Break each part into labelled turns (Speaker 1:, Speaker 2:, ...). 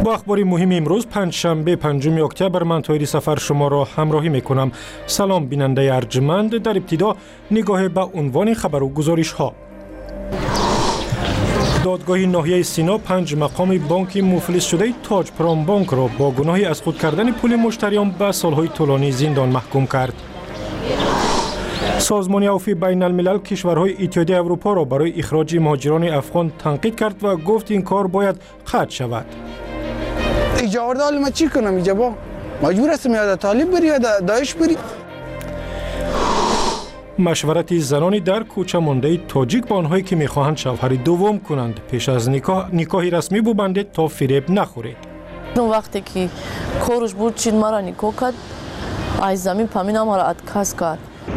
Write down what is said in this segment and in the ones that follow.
Speaker 1: با اخبار مهم امروز پنجشنبه 5 اکتبر من طاهری سفر شما را همراهی میکنم. سلام بیننده ارجمند. در ابتدا نگاه به عنوان خبر و گزارش ها. دادگاه ناحیه سینا 5 مقام بانک مفلس شده تاج پرام بانک را با گناه از خود کردن پول مشتریان به سالهای طولانی زندان محکوم کرد. سازمان عفو بین الملل کشورهای اتحادیه اروپا را برای اخراج مهاجران افغان تنقید کرد و گفت این کار باید قطع شود.
Speaker 2: اجاره حال ما چی کنم اینجا با مجبور هستم یا طالب بری یا داعش بری.
Speaker 1: مشورت زنانی در کوچه مانده تاجیک با آنهایی که میخواهند شوهر دوم کنند پیش از نکاح رسمی ببندید تا فریب نخورید.
Speaker 3: اون وقتی که کارش بود چین مرا نکاح کرد از زمین پامینم مرا ادکاس کرد.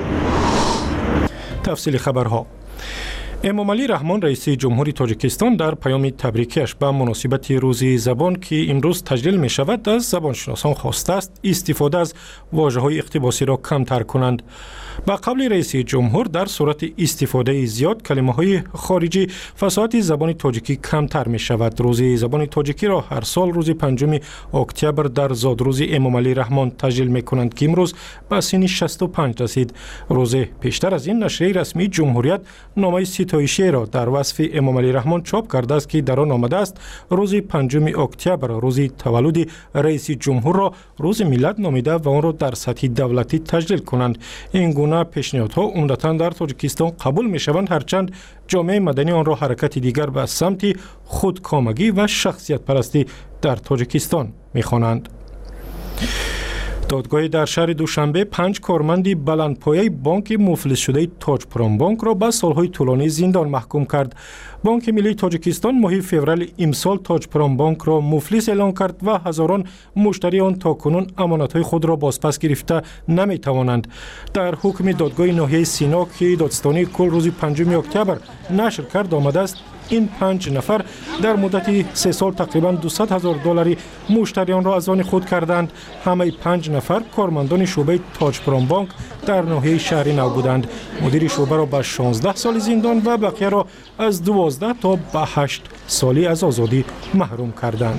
Speaker 1: تفصیل خبرها. امام علی رحمان رئیس جمهوری تاجیکستان در پیام تبریکیش به مناسبت روز زبان که امروز تجلیل می شود از زبانشناسان خواسته است استفاده از واژه‌های اقتباسی را کمتر کنند. با قول رئیس جمهور در صورت استفاده زیاد کلمه‌های خارجی فصاحت زبان تاجیکی کمتر می شود. روز زبان تاجیکی را هر سال روز 5 اکتبر در زادروز امام علی رحمان تجلیل می کنند که امروز به سن 65 رسید. روز پیشتر از این نشریه رسمی جمهوریت نامه ستایشی را در وصف امام علی رحمان چاپ کرده است که در آن آمده است روز 5 اکتبر روز تولد رئیس جمهور را روز ملت نامیده و آن را در سطح دولتی تجلیل کنند. این گونه پیشنهادها عمدتاً در تاجیکستان قبول می شوند هرچند جامعه مدنی آن را حرکت دیگر به سمت خودکامگی و شخصیت پرستی در تاجیکستان می خوانند. دادگاه در شهر دوشنبه 5 کارمند بلندپایه بانک مفلس شده تاج پرام بانک را به سالهای طولانی زندان محکوم کرد. بانک ملی تاجیکستان ماه فوریه امسال تاج پرام بانک را مفلس اعلان کرد و هزاران مشتری آن تاکنون امانت‌های خود را بازپس گرفته نمی‌توانند. در حکم دادگاه ناحیه سینا که دادستانی کل روز 5 اکتبر نشر کرد آمده است این 5 نفر در مدت 3 سال تقریباً 200,000 دلاری مشتریان را از آن خود کردند. همه 5 نفر کارمندان شعبه تاج پرام بانک در ناحیه شهر نو بودند. مدیر شعبه را به 16 سال زندان و بقیه را از 12 تا به 8 سالی از آزادی محروم کردند.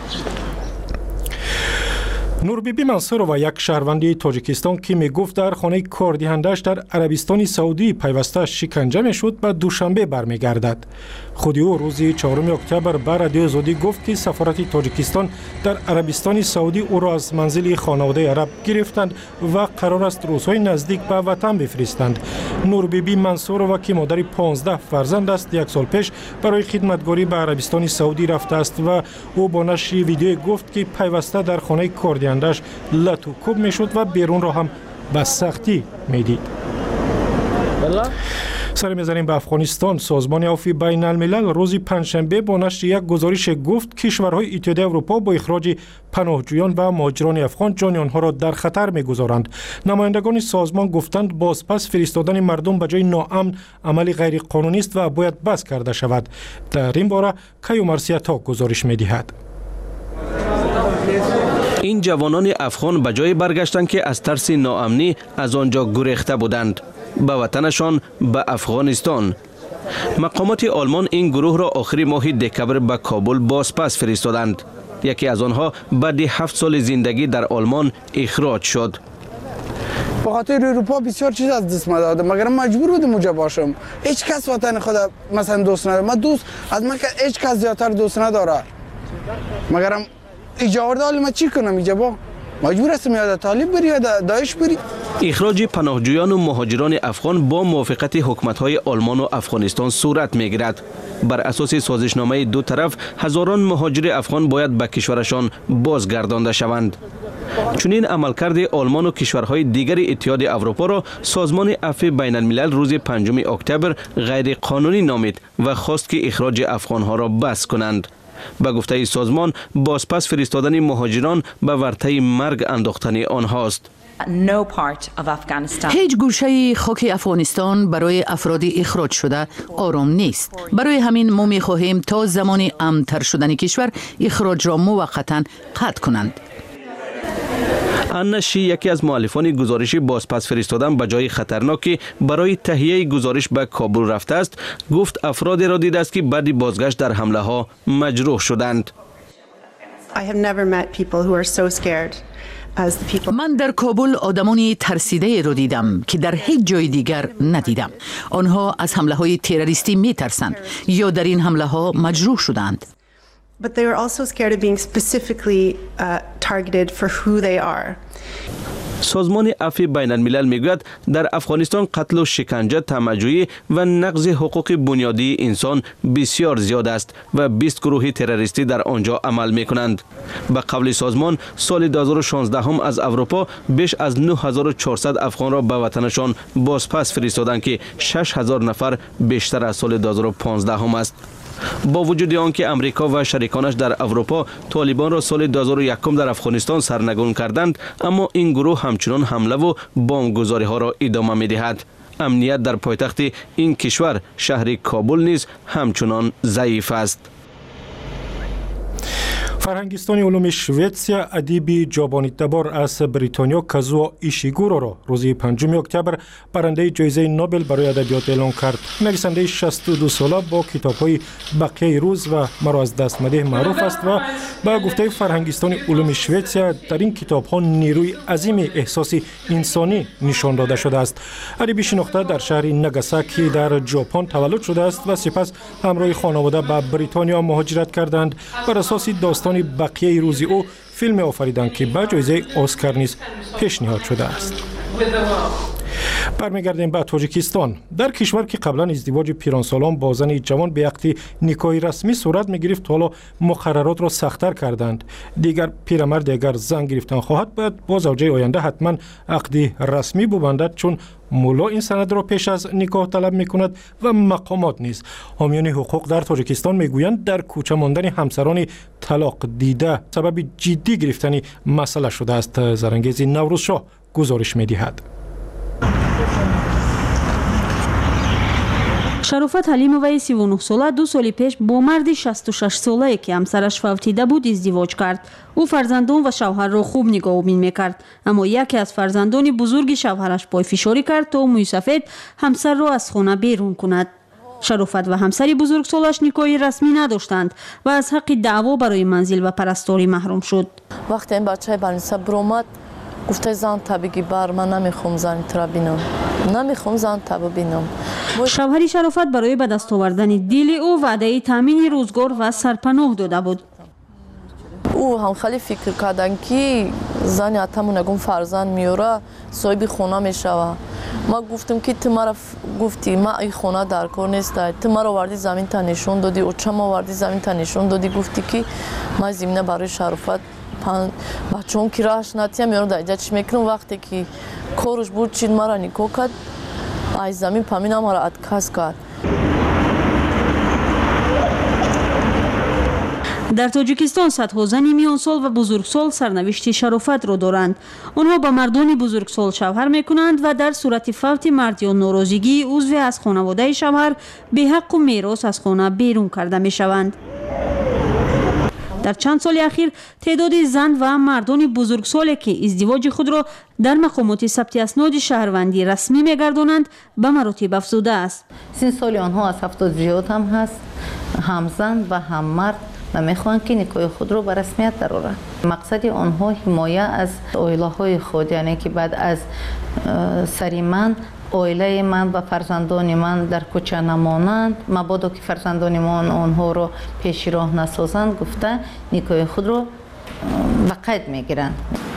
Speaker 1: نوربیبی منصور و یک شهروند تاجیکستان که میگفت در خانه کاردهنده‌اش در عربستان سعودی پیوسته شکنجه میشد به دوشنبه برمیگردد. خود او روز 4 اکتبر به رادیو آزادی گفت که سفارت تاجیکستان در عربستان سعودی او را از منزل خانواده عرب گرفتند و قرار است روزهای نزدیک به وطن بفرستند. نوربیبی منصور و که مادر 15 فرزند است 1 سال پیش برای خدمتگاری به عربستان سعودی رفته است و او با نشر ویدیو گفت که پیوسته در خانه کاردهنده‌اش لط و کوب میشد و بیرون را هم به سختی میدید. سر می‌زنیم به افغانستان. سازمان عفو بین الملل روز پنجشنبه با نشر یک گزارش گفت کشورهای اتحادیه اروپا با اخراج پناهجویان و مهاجران افغان جان آنها را در خطر می‌گذارند. نمایندگان سازمان گفتند بازپس فرستادن مردم به جای ناامن عمل غیر قانونی است و باید بس کرده شود. در این باره کیومرسیتا گزارش می‌دهد.
Speaker 4: این جوانان افغان به جای برگشتند که از ترس ناامنی از آنجا گریخته بودند به وطنشان به افغانستان. مقامات آلمان این گروه را آخر ماه دکبر به کابل بازپس فرستادند. یکی از آنها بعد 7 سال زندگی در آلمان اخراج شد.
Speaker 2: به خاطر اروپا بسیار چیز از دست دادم مگر مجبور بودم اونجا باشم. هیچ کس وطن خود مثلا دوست نداره. من دوست از من که هیچ کس زیادتر دوست نداره. مگرم اجاره حال ما چی کنم اینجا با مجبور هستم یا طالب بری یا داعش بری.
Speaker 4: اخراج پناهجویان و مهاجران افغان با موافقت حکومت‌های آلمان و افغانستان صورت می‌گیرد. بر اساس سازشنامه دو طرف هزاران مهاجر افغان باید به کشورشان بازگردانده شوند. چنین عملکرد آلمان و کشورهای دیگر اتحاد اروپا را سازمان عفو بین الملل روز 5 اکتبر غیر قانونی نامید و خواست که اخراج افغان‌ها را بس کنند. به گفته سازمان بازپس فرستادن مهاجران به ورطه مرگ انداختن آنهاست.
Speaker 5: هیچ گوشه خاک افغانستان برای افراد اخراج شده آرام نیست. برای همین ما می‌خواهیم تا زمان امن‌تر شدن کشور اخراج را موقتاً قطع کنند.
Speaker 4: انا شی یکی از مؤلفان گزارش بازپس فرستادن به جای خطرناکی برای تهیه گزارش به کابل رفته است، گفت افرادی را دیده است که بعد بازگشت در حمله ها مجروح شدند.
Speaker 6: I have never met people who are so scared as the people.
Speaker 5: من در کابل آدمانی ترسیده رو دیدم که در هیچ جای دیگر ندیدم. آنها از حمله های تروریستی می ترسند یا در این حمله ها مجروح شدند.
Speaker 6: But they are also scared of being specifically targeted for who they are.
Speaker 4: سازمان عفو بین الملل میگوید در افغانستان قتل و شکنجه، طمع‌جویی و نقض حقوق بنیادی انسان بسیار زیاد است و 20 گروه تروریستی در آنجا عمل میکنند. به قول سازمان سال 2016 هم از اروپا بیش از 9400 افغان را به وطنشان بازپس فرستادند که 6000 نفر بیشتر از سال 2015 هم است. با وجود آنکه امریکا و شریکانش در اروپا طالبان را سال 2001 در افغانستان سرنگون کردند، اما این گروه همچنان حمله و بمبگذاری ها را ادامه می‌دهد. امنیت در پایتخت این کشور شهر کابل نیز همچنان ضعیف است.
Speaker 1: فرهنگستان علوم شویتسیا ادیب جابانی‌تبار از بریتانیا کازو ایشیگورو را روز 5 اکتبر برنده جایزه نوبل برای ادبیات اعلام کرد. نویسنده 62 ساله با کتاب‌های بقیه روز و مرا از دست مده معروف است و با گفته فرهنگستان علوم شویتسیا در این کتاب‌ها نیروی عظیم احساس انسانی نشان داده شده است. ادیب شناخته در شهر ناگاساکی در ژاپن تولد شده است و سپس همراه خانواده به بریتانیا مهاجرت کردند. بر اساس داستان بقیه روزی او فیلم آفریدند که به جایزه اسکار نیز پیشنهاد شده است. برمیگردیم به تاجیکستان. در کشور که قبلا ازدواج پیرانسالان با زن جوان به عقد نکاح رسمی صورت می‌گرفت، حالا مقررات را سخت‌تر کردند. دیگر پیرمرد اگر زن گرفتن خواهد باید با زوجه آینده حتما عقد رسمی ببندد، چون مولا این سند را پیش از نکاح طلب می‌کند و مقامات نیز. حامیان حقوق در تاجیکستان می‌گویند در کوچه ماندن همسران طلاق دیده سبب جدی گرفتن مسئله شده است. زرنگیز نوروزشاه گزارش می‌دهد.
Speaker 7: شرافت حلیموی 39 ساله 2 سال پیش با مردی 66 ساله که همسرش فوتیده بود ازدواج کرد. او فرزندان و شوهر را خوب نگاهبین میکرد، اما یکی از فرزندان بزرگ شوهرش پای فشاری کرد تا موی سفید همسر را از خانه بیرون کند. شرافت و همسر بزرگسالش نکاح رسمی نداشتند و از حق دعوا برای منزل و پرستاری محروم شد.
Speaker 3: وقتی این بچه برنسا برآمد گفته زن تبگی بر من نمیخوام زن ترا بینم، نمیخوام زن تبا بینم.
Speaker 7: شوهر شرافت برای به دست آوردن دیل او وعده تامین روزگار و سرپناه داده بود.
Speaker 3: او هم خیلی فکر کردن که زن اتمون نگم فرزند میاره صاحب خونه میشوه. ما گفتم که تو مرا گفتی ما این خونه در کار نیست، تو مرا وردی زمین تا نشون دادی، اوچم وردی زمین تا نشون دادی، گفتی که ما زمینه برای شرافت بچه‌ام که راهش نتیم میارم در اینجا چی میکنم. وقتی که کارش بود چین مرا نکاح کرد، از زمین پامینم مرا ادکاس کرد.
Speaker 7: در تاجیکستان صدها زن میانسال و بزرگسال سرنوشت شرافت را دارند. آنها با مردان بزرگسال شوهر میکنند و در صورت فوت مرد یا ناراضگی عضو از خانواده شوهر به حق و میراث از خانه بیرون کرده میشوند. در چند سال اخیر تعداد زن و مردان بزرگسالی که ازدواج خود را در مقامات ثبت اسناد شهروندی رسمی میگردانند به مراتب افزوده است.
Speaker 8: سین سال آنها از 70 زیاد هم هست، هم زن و هم مرد و میخوان که نکاح خود را به رسمیت درآورند. مقصد آنها حمایه از عائله های خود، یعنی که بعد از سری من عائله من و فرزندان من در کوچه نمانند، مبادا که فرزندان من آنها را پیش راه نسازند، گفته نکاح خود را به قید میگیرند.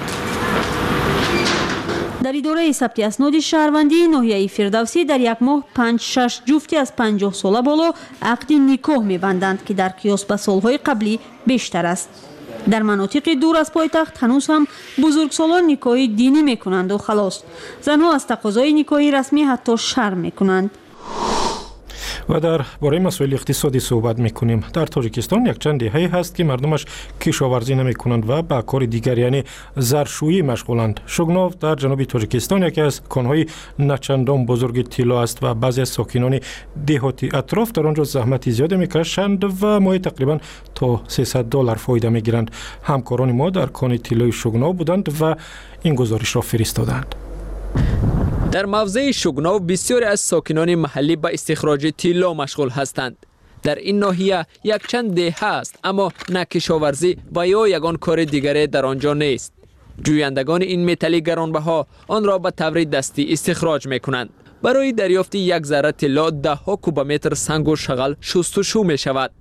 Speaker 7: در اداره ثبت اسناد شهروندی ناحیه فردوسی در یک ماه 5-6 جفتی از 50 ساله بالا عقد نکاح می‌بندند که در قیاس به سالهای قبلی بیشتر است. در مناطق دور از پایتخت هنوز هم بزرگسالان نکاح دینی میکنند و خلاص. زنها از تقاضای نکاح رسمی حتی شرم میکنند.
Speaker 1: و در باره مسائل اقتصادی صحبت میکنیم. در تاجیکستان یک چند دهه هست که مردمش کشاورزی نمیکنند و به کار دیگر یعنی زرشویی مشغولند. شگناف در جنوب تاجیکستان یکی از کانهای نچندان بزرگ طلا است و بعضی از ساکنان دهاتی اطراف در آنجا زحمت زیاد میکشند و ماهی تقریبا تا $300 فایده میگیرند. همکاران ما در کان طلای شگناف بودند و این گزارش را فرستادند.
Speaker 9: در موضع شگناف بسیاری از ساکنان محلی به استخراج طلا مشغول هستند. در این ناحیه یک چند دهه است، اما نه کشاورزی و یا یگان کار دیگری در آنجا نیست. جویندگان این متل گرانبها آن را به طور دستی استخراج میکنند. برای دریافت یک ذره طلا 10 کوبمتر سنگ و شغل شستشو می شود.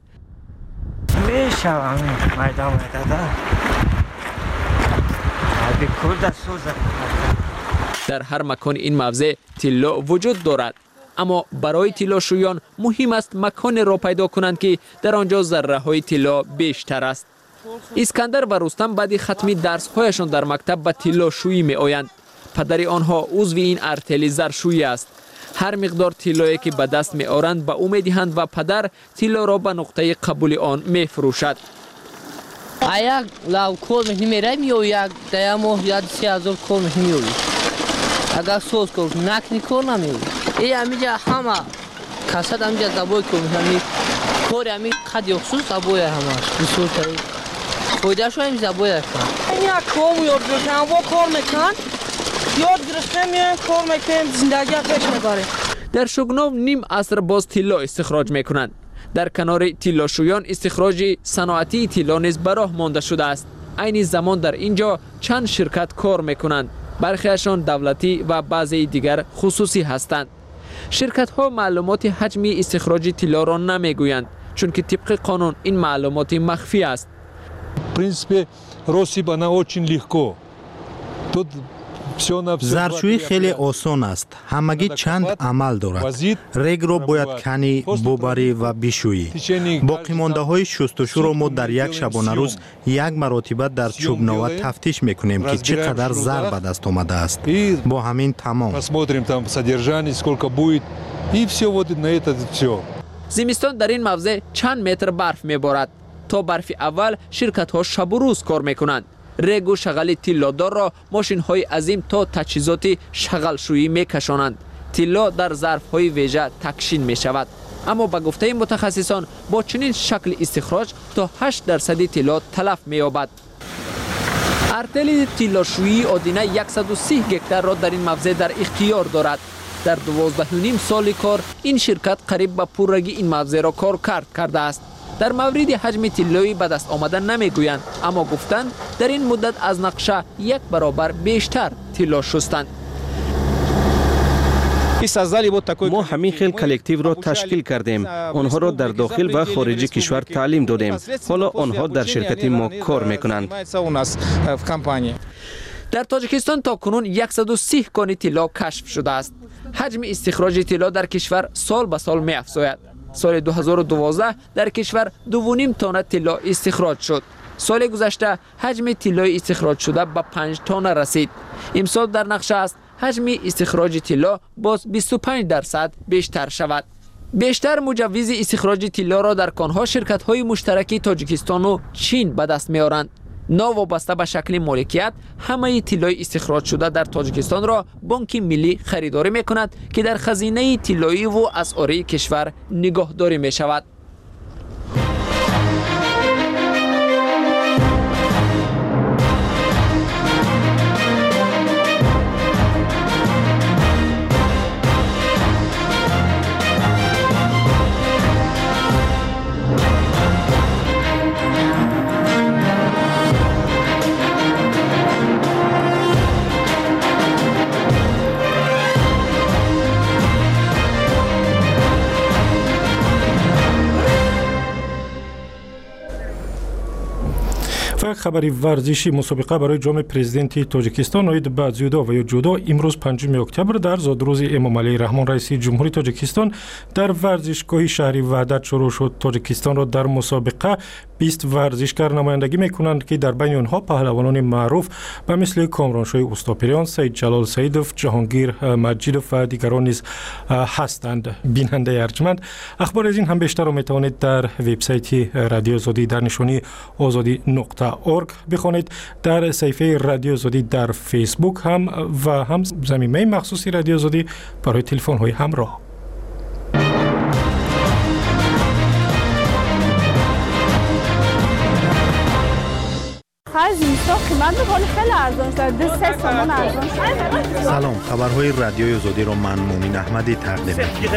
Speaker 9: در هر مکان این موضع طلا وجود دارد، اما برای طلاشویان مهم است مکان را پیدا کنند که در آنجا ذره های طلا بیشتر است. اسکندر و رستم بعد ختم درس هایشان در مکتب به طلاشویی می آیند. پدر آنها عضو این ارتل زرشویی است. هر مقدار طلایی که به دست می آورند به او می دهند و پدر طلا را به نقطه قبول آن می فروشد.
Speaker 10: یک لو کل میره میو یک دیامو یا 3000 کل میو. اگر سوز کل نکنی کل نمیو. ای امیجا همه کاسد امیجا زبوی کل میمی. کور امی خدی خصوص زبوی همه. بسیار تری. خودش رو امی زبوی کن.
Speaker 11: این کل میاد بکنم با کار میکن. یاد گرفتم میان کار میکنم زندگی پیش میبره.
Speaker 9: در شگناو نیم عصر باز طلا استخراج میکنند. در کنار طلاشویان استخراج صنعتی طلا نیز به راه مانده شده است. عین زمان در اینجا چند شرکت کار میکنند. برخیشان دولتی و بعضی دیگر خصوصی هستند. شرکت ها معلومات حجم استخراج طلا را نمیگویند، چون که طبق قانون این معلومات مخفی است.
Speaker 12: принципе россыпь она очень легко. Тут
Speaker 13: زرشویی خیلی آسان است. همگی چند عمل دارد. رگ را باید کنی، ببری و بشویی. باقی مانده های شستشو را ما در یک شبانه روز یک مرتبه در چوب نوه تفتیش میکنیم که چقدر زر به دست آمده است. با همین تمام.
Speaker 9: زمستان در این موضع چند متر برف میبارد. تا برف اول شرکت ها شب و روز کار میکنند. رگ و شغل طلادار را ماشین های عظیم تا تجهیزات شغل شویی می کشانند. طلا در ظرف های ویژه تکشین می شود. اما به گفته متخصصان با چنین شکل استخراج تا 8% طلا تلف می یابد. ارتل طلاشویی آدینه 130 هکتار را در این موضع در اختیار دارد. در 12.5 سال کار این شرکت قریب به پررگی این موضع را کار کرده است. در مورد حجم طلایی به دست آمدن نمیگویند، اما گفتند در این مدت از نقشه 1 برابر بیشتر طلا شستند.
Speaker 4: ما همین خیل کلکتیو را تشکیل کردیم. آنها را در داخل و خارج کشور تعلیم دادیم. حالا آنها در شرکت ما کار میکنند.
Speaker 9: در تاجیکستان تا کنون 130 کان طلا کشف شده است. حجم استخراج طلا در کشور سال به سال می افزاید. سال 2012 در کشور 2.5 تن طلا استخراج شد. سال گذشته حجم طلای استخراج شده به 5 تن رسید. امسال در نقشه است حجم استخراج طلا باز 25% بیشتر شود. بیشتر مجوز استخراج طلا را در کانها شرکت‌های مشترک تاجیکستان و چین به دست می‌آورند. ناوابسته به شکل مالکیت همه طلای استخراج شده در تاجیکستان را بانک ملی خریداری می‌کند که در خزینه طلایی و اسعاری کشور نگهداری می‌شود.
Speaker 1: خبری ورزشی مسابقه برای جام پرزیدنتی تاجیکستان اوید به زیودو و جودو امروز 5 اکتبر در زادروز امام علی رحمان رئیس جمهوری تاجیکستان در ورزشگاه شهری وحدت شروع شد. تاجیکستان را در مسابقه 20 ورزشکار نمایندگی میکنند که در بین آنها پهلوانان معروف به مثل کامرانشاه اوستاپریان، سید جلال سیدوف، جهانگیر مجیدوف و دیگران نیز هستند. بیننده ارجمند، اخبار از این هم بیشتر را میتوانید در وبسایت رادیو آزادی در نشانی azadi.org بخوانید. در صفحه رادیو آزادی در فیسبوک هم و هم زمینه مخصوصی رادیو آزادی برای تلفن های همراه.
Speaker 14: آخر زمستان قیمت میکنه خیلی ارزان شده 3 تومان ارزان شده.
Speaker 13: سلام، خبرهای رادیوی آزادی رو من مومین احمدی تقدیم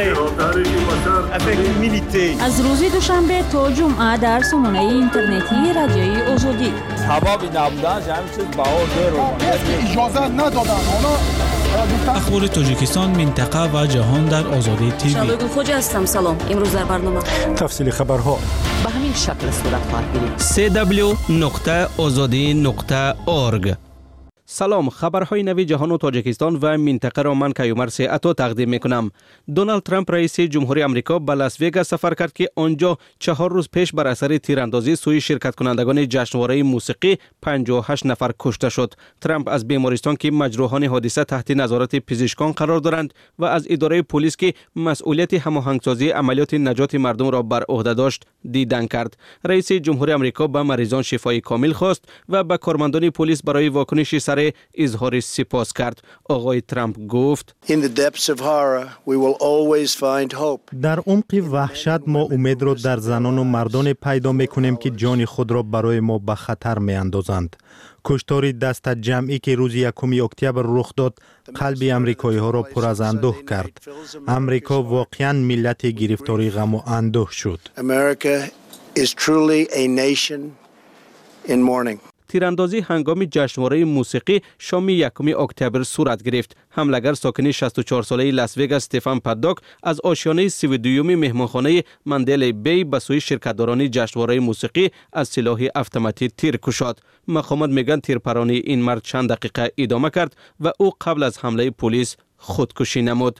Speaker 13: می‌کنم.
Speaker 7: از روز دوشنبه تا جمعه در سامانه اینترنتی رادیوی آزادی.
Speaker 15: حبابی نبودن همین چیز بهار اجازه ندادن.
Speaker 16: اخبار تاجیکستان، منطقه و جهان در آزادی تیوی.
Speaker 17: شبگون خوجا هستم. سلام. امروز در برنامه
Speaker 1: تفصیل خبرها
Speaker 17: به همین شکل صورت خواهد گرفت.
Speaker 4: www.azadi.org. سلام، خبرهای نوی جهان و تاجیکستان و منطقه را من کیومر سیعتو تقدیم میکنم. دونالد ترامپ رئیس جمهوری آمریکا به لاس وگاس سفر کرد که آنجا 4 روز پیش بر اثر تیراندازی سوی شرکت کنندگان جشنواره موسیقی 58 نفر کشته شد. ترامپ از بیمارستان که مجروحان حادثه تحت نظارت پزشکان قرار دارند و از اداره پلیس که مسئولیت هماهنگسازی عملیات نجات مردم را بر عهده داشت دیدن کرد. رئیس جمهوری آمریکا به مریضان شفای کامل خواست و به کارمندان پلیس برای واکنش سر اظهار سپاس کرد. آقای ترامپ گفت
Speaker 13: در عمق وحشت ما امید را در زنان و مردان پیدا میکنیم که جان خود را برای ما به خطر میاندازند. کشتاری دست جمعی که روز 1 اکتبر رخ داد قلب امریکایی ها را پر از اندوه کرد. امریکا واقعا ملت گرفتاری غم و اندوه شد.
Speaker 4: تیراندازی هنگام جشنواره موسیقی شام 1 اکتبر صورت گرفت. حملگر ساکن 64 ساله لاس وگاس استفان پادوک از آشیانه 32 مهمانخانه مندل بی به سوی شرکتداران جشنواره موسیقی از سلاح اتوماتیک تیر کشاد. مقامات میگن تیرپرانی این مرد چند دقیقه ادامه کرد و او قبل از حمله پلیس خودکشی نمود.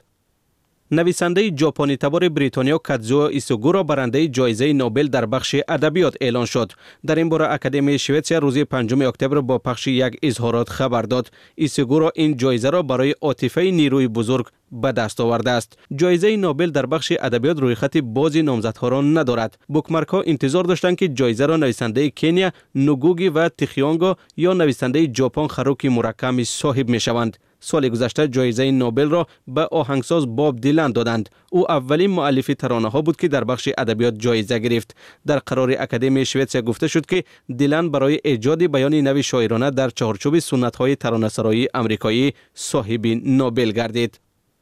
Speaker 4: نویسنده ژاپنی تبار بریتانیا کادزو ایسوگو را برنده جایزه نوبل در بخش ادبیات اعلان شد. در این باره اکادمی شوئدیا روز 5 اکتبر با پخش یک اظهارات خبر داد. ایسوگو را این جایزه را برای عاطفه نیروی بزرگ به دست آورده است. جایزه نوبل در بخش ادبیات روی خط بازی نامزدها را ندارد. بوکمارک‌ها انتظار داشتند که جایزه را نویسنده کنیا نوگوگی و تیخیانگو یا نویسنده ژاپن خاروکی موراکامی صاحب می‌شوند. سال گذشته جایزه نوبل را به آهنگساز باب دیلن دادند. او اولین مؤلف ترانه‌ها بود که در بخش ادبیات جایزه گرفت. در قرار اکادمی شوئدیا گفته شد که دیلن برای ایجاد بیان نوی شاعرانه در چارچوب سنت‌های ترانه‌سرایی آمریکایی صاحب نوبل گردید.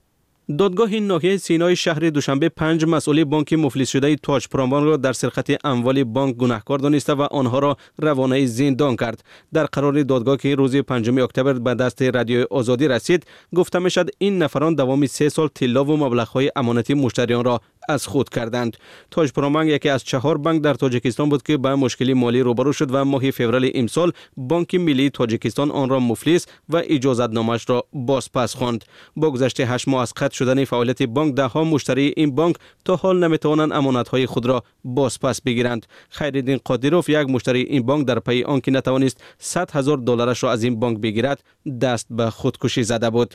Speaker 4: دادگاه ناحیه سینای شهر دوشنبه 5 مسئول بانک مفلس شده تاج پرومان را در سرقت اموال بانک گناهکار دانسته و آنها را روانه زندان کرد. در قرار دادگاه که روز 5 اکتبر به دست رادیو آزادی رسید، گفته میشد این نفران دوام 3 سال طلا و مبلغ‌های امانتی مشتریان را از خود کردند. تاج پرومان یکی از 4 بانک در تاجیکستان بود که با مشکلی مالی روبرو شد و ماه فوریه امسال بانک ملی تاجیکستان آن را مفلس و اجازتنامه‌اش را بازپس خواند. با گذشت 8 ماه از قطع شدن فعالیت بانک، ده‌ها مشتری این بانک تا حال نمیتوانند امانت‌های خود را بازپس بگیرند. خیرالدین قادروف، یک مشتری این بانک، در پی آنکه نتوانست $100,000 را از این بانک بگیرد دست به خودکشی زده بود.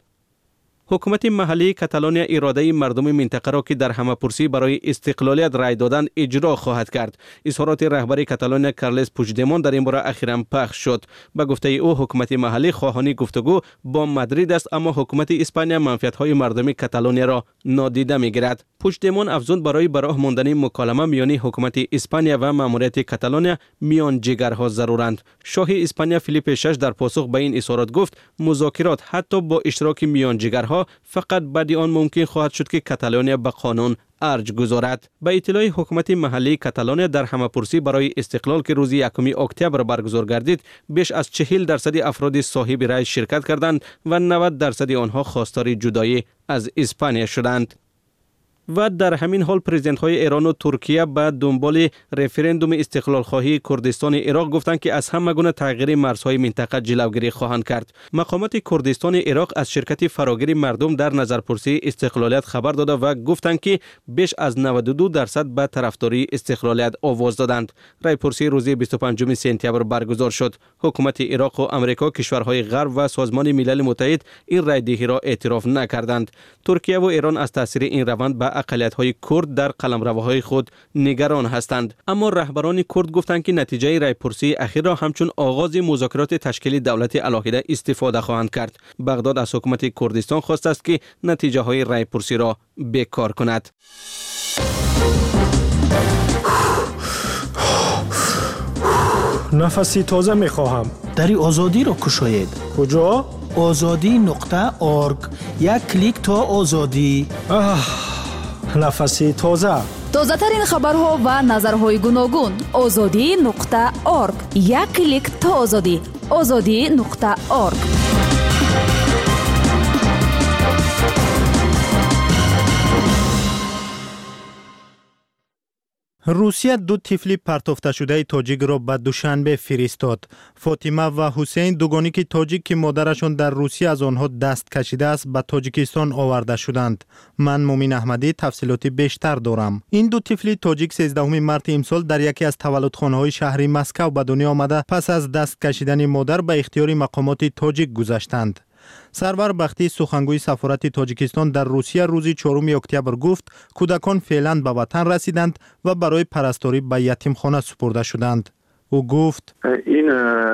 Speaker 4: حکومت محلی کاتالونیا اراده مردم منطقه را که در همه‌پرسی برای استقلالیت رای دادند اجرا خواهد کرد. اظهارات رهبر کاتالونیا کارلس پوچدمون در این باره اخیراً پخش شد. به گفته او حکومت محلی خواهان گفتگو با مادرید است، اما حکومت اسپانیا منفعت‌های مردم کاتالونیا را نادیده می‌گیرد. پوچدمون افزود برای براه ماندن مکالمه میان حکومت اسپانیا و ماموریت کاتالونیا میان جگرها ضرورند. شاه اسپانیا فیلیپ 6 در پاسخ به این اظهارات گفت مذاکرات حتی با اشتراک میان جگرها فقط بعد آن ممکن خواهد شد که کاتالونیا به قانون ارج گذارد. به اطلاع حکومت محلی کاتالونیا در همه‌پرسی برای استقلال که روز 1 اکتبر برگزار گردید، بیش از 40% افراد صاحب رأی شرکت کردند و 90% آنها خواستار جدایی از اسپانیا شدند. و در همین حال پرزیدنت های ایران و ترکیه به دنبال رفراندوم استقلال خواهی کردستان عراق گفتند که از همه گونه تغییر مرزهای منطقه جلوگیری خواهند کرد. مقامات کردستان عراق از شرکت فراگیر مردم در نظرپرسی استقلالیت خبر داده و گفتند که بیش از 92% به طرفداری استقلالیت آواز دادند. رای پرسی روز 25 سپتامبر برگزار شد. حکومت عراق و آمریکا، کشورهای غرب و سازمان ملل متحد این رای دهی را اعتراف نکردند. ترکیه و ایران از تاثیر این روند به اقلیت‌های کرد در قلمروهای خود نگران هستند. اما رهبران کرد گفتند که نتیجه رایپرسی اخیر را همچون آغاز مذاکرات تشکیل دولت علاحده استفاده خواهند کرد. بغداد از حکومت کردستان خواسته است که نتیجه های رایپرسی را بیکار کند.
Speaker 1: نفسی تازه میخواهم.
Speaker 18: دری آزادی را کشایید.
Speaker 1: کجا؟
Speaker 18: azadi.org. یک کلیک تا آزادی.
Speaker 1: نفسی تازه.
Speaker 19: تازه ترین خبرها و نظرهای گوناگون. azadi.org. یک کلیک تا آزادی. azadi.org.
Speaker 13: روسیه دو طفل پرتافته شده تاجیک را به دوشنبه فرستاد. فاطمه و حسین دوگانی که تاجیک که مادرشان در روسیه از آنها دست کشیده است به تاجیکستان آورده شدند. من مومین احمدی تفصیلات بیشتر دارم. این دو طفل تاجیک 13 مارس امسال در یکی از تولدخانه‌های شهر مسکو به دنیا آمده پس از دست کشیدن مادر به اختیار مقامات تاجیک گذاشتند. سرور بختی سخنگوی سفارت تاجیکستان در روسیه روز 4 اکتبر گفت کودکان فعلا به وطن رسیدند و برای پرستاری به یتیمخانه سپرده شدند. او گفت
Speaker 20: این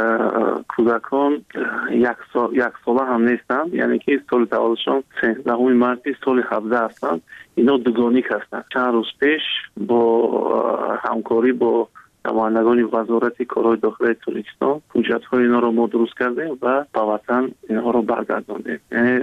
Speaker 20: کودکان یک ساله هم نیستند، یعنی که سال تولدشان 13 مارس سال 17 هستند. اینا دوگانیک هستند. چند روز پیش با همکاری با نمایندگان وزارت کارهای داخلی تاجیکستان حجت‌های اینا رو ما درست کردیم و به وطن اینها رو برگرداندیم. یعنی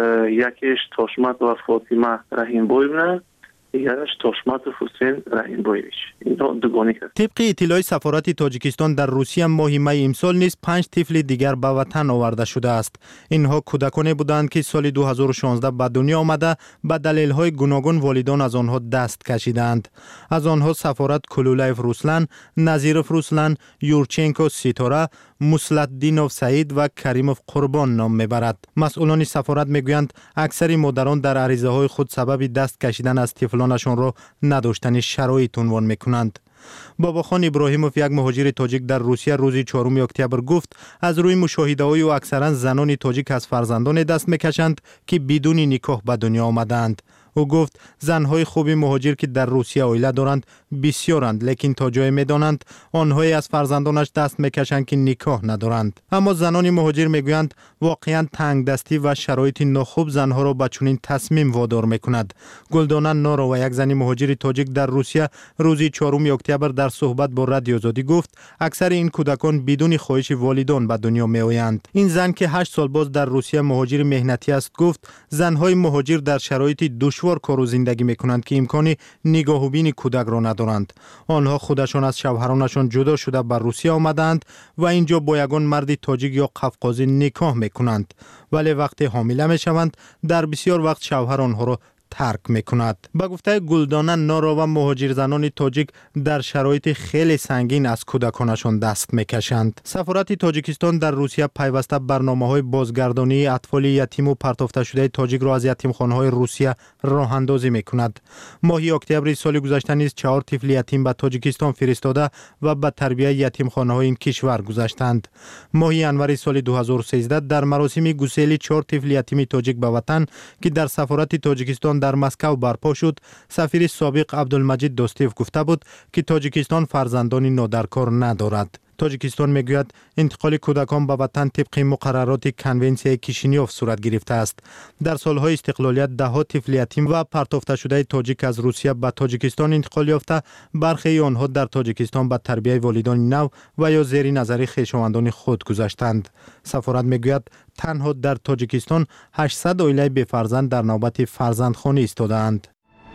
Speaker 20: یکیش تاشمت و فاطمه رحیمبوی بودن، دیگرش تاشمت و حسین رحیمبویویچ. اینا دوگانیک هست.
Speaker 13: طبق اطلاع سفارت تاجیکستان در روسیه ماه می امسال نیز 5 طفل دیگر به وطن آورده شده است. اینها کودکانی بودند که سال 2016 به دنیا آمده به دلایل گوناگون والدان از آنها دست کشیدند. از آنها سفارت کلولایف روسلان، نظیروف روسلان، یورچنکو سیتورا، مسلطدینوف سعید و کریموف قربان نام میبرد. مسئولان سفارت میگویند اکثر مادران در عریضه های خود سبب دست کشیدن از طفلانشان را نداشتن شرایط عنوان میکنند. باباخان ابراهیموف یک مهاجر تاجیک در روسیه روز 4 اکتبر گفت از روی مشاهده‌های او اکثرا زنان تاجیک از فرزندان دست میکشند که بدون نکاح به دنیا آمدند. او گفت زنهای خوبی مهاجر که در روسیه عائله دارند بسیارند، لیکن تا جای میدانند آنهایی از فرزندانش دست میکشند که نکاح ندارند. اما زنان مهاجر میگویند واقعا تنگ دستی و شرایط ناخوب زنها را به چنین تصمیم وادار میکند. گلدانه نورو و یک زن مهاجر تاجیک در روسیه روز 4 اکتبر در صحبت با رادیو آزادی گفت اکثر این کودکان بدون خواهش والدان به دنیا میآیند. این زن که 8 سال باز در روسیه مهاجر مهنتی است گفت زنهای مهاجر در شرایط دشوار کار و زندگی میکنند که امکان نگاه و بین کودک را ندارند. آنها خودشان از شوهرانشان جدا شده بر روسیه آمدند و اینجا با یگان مرد تاجیک یا قفقازی نکاح میکنند، ولی وقتی حامله میشوند در بسیار وقت شوهر آنها را ترک میکند. به گفته گلدانه نورو و مهاجر زنان تاجیک در شرایط خیلی سنگین از کودکانشان دست میکشند. سفارت تاجیکستان در روسیه پیوسته برنامه‌های بازگردانی اطفال یتیم و پرتافته شده تاجیک را از یتیمخانه‌های روسیه راه اندازی میکند. ماه اکتبر سال گذشته نیز 4 طفل یتیم به تاجیکستان فرستاده و به تربیت یتیمخانه‌های این کشور گذاشتند. ماه انور سال 2013 در مراسم گسیل 4 طفل یتیم تاجیک به وطن که در سفارت تاجیکستان در مسکو برپا شد، سفیر سابق عبدالمجید دوستیف گفته بود که تاجیکستان فرزندانی نادرکار ندارد. تاجیکستان میگوید انتقال کودکان به وطن طبق مقررات کنونسیون کیشینیوف صورت گرفته است. در سالهای استقلالیت ده‌ها طفل یتیم و پرتافته شده تاجیک از روسیه به تاجیکستان انتقال یافته، برخی آنها در تاجیکستان به تربیت والدان نو و یا زیر نظر خویشاوندان خود گذاشتند. سفارت میگوید تنها در تاجیکستان 800 عائله بی فرزند در نوبت فرزندخوانی ایستاده‌اند.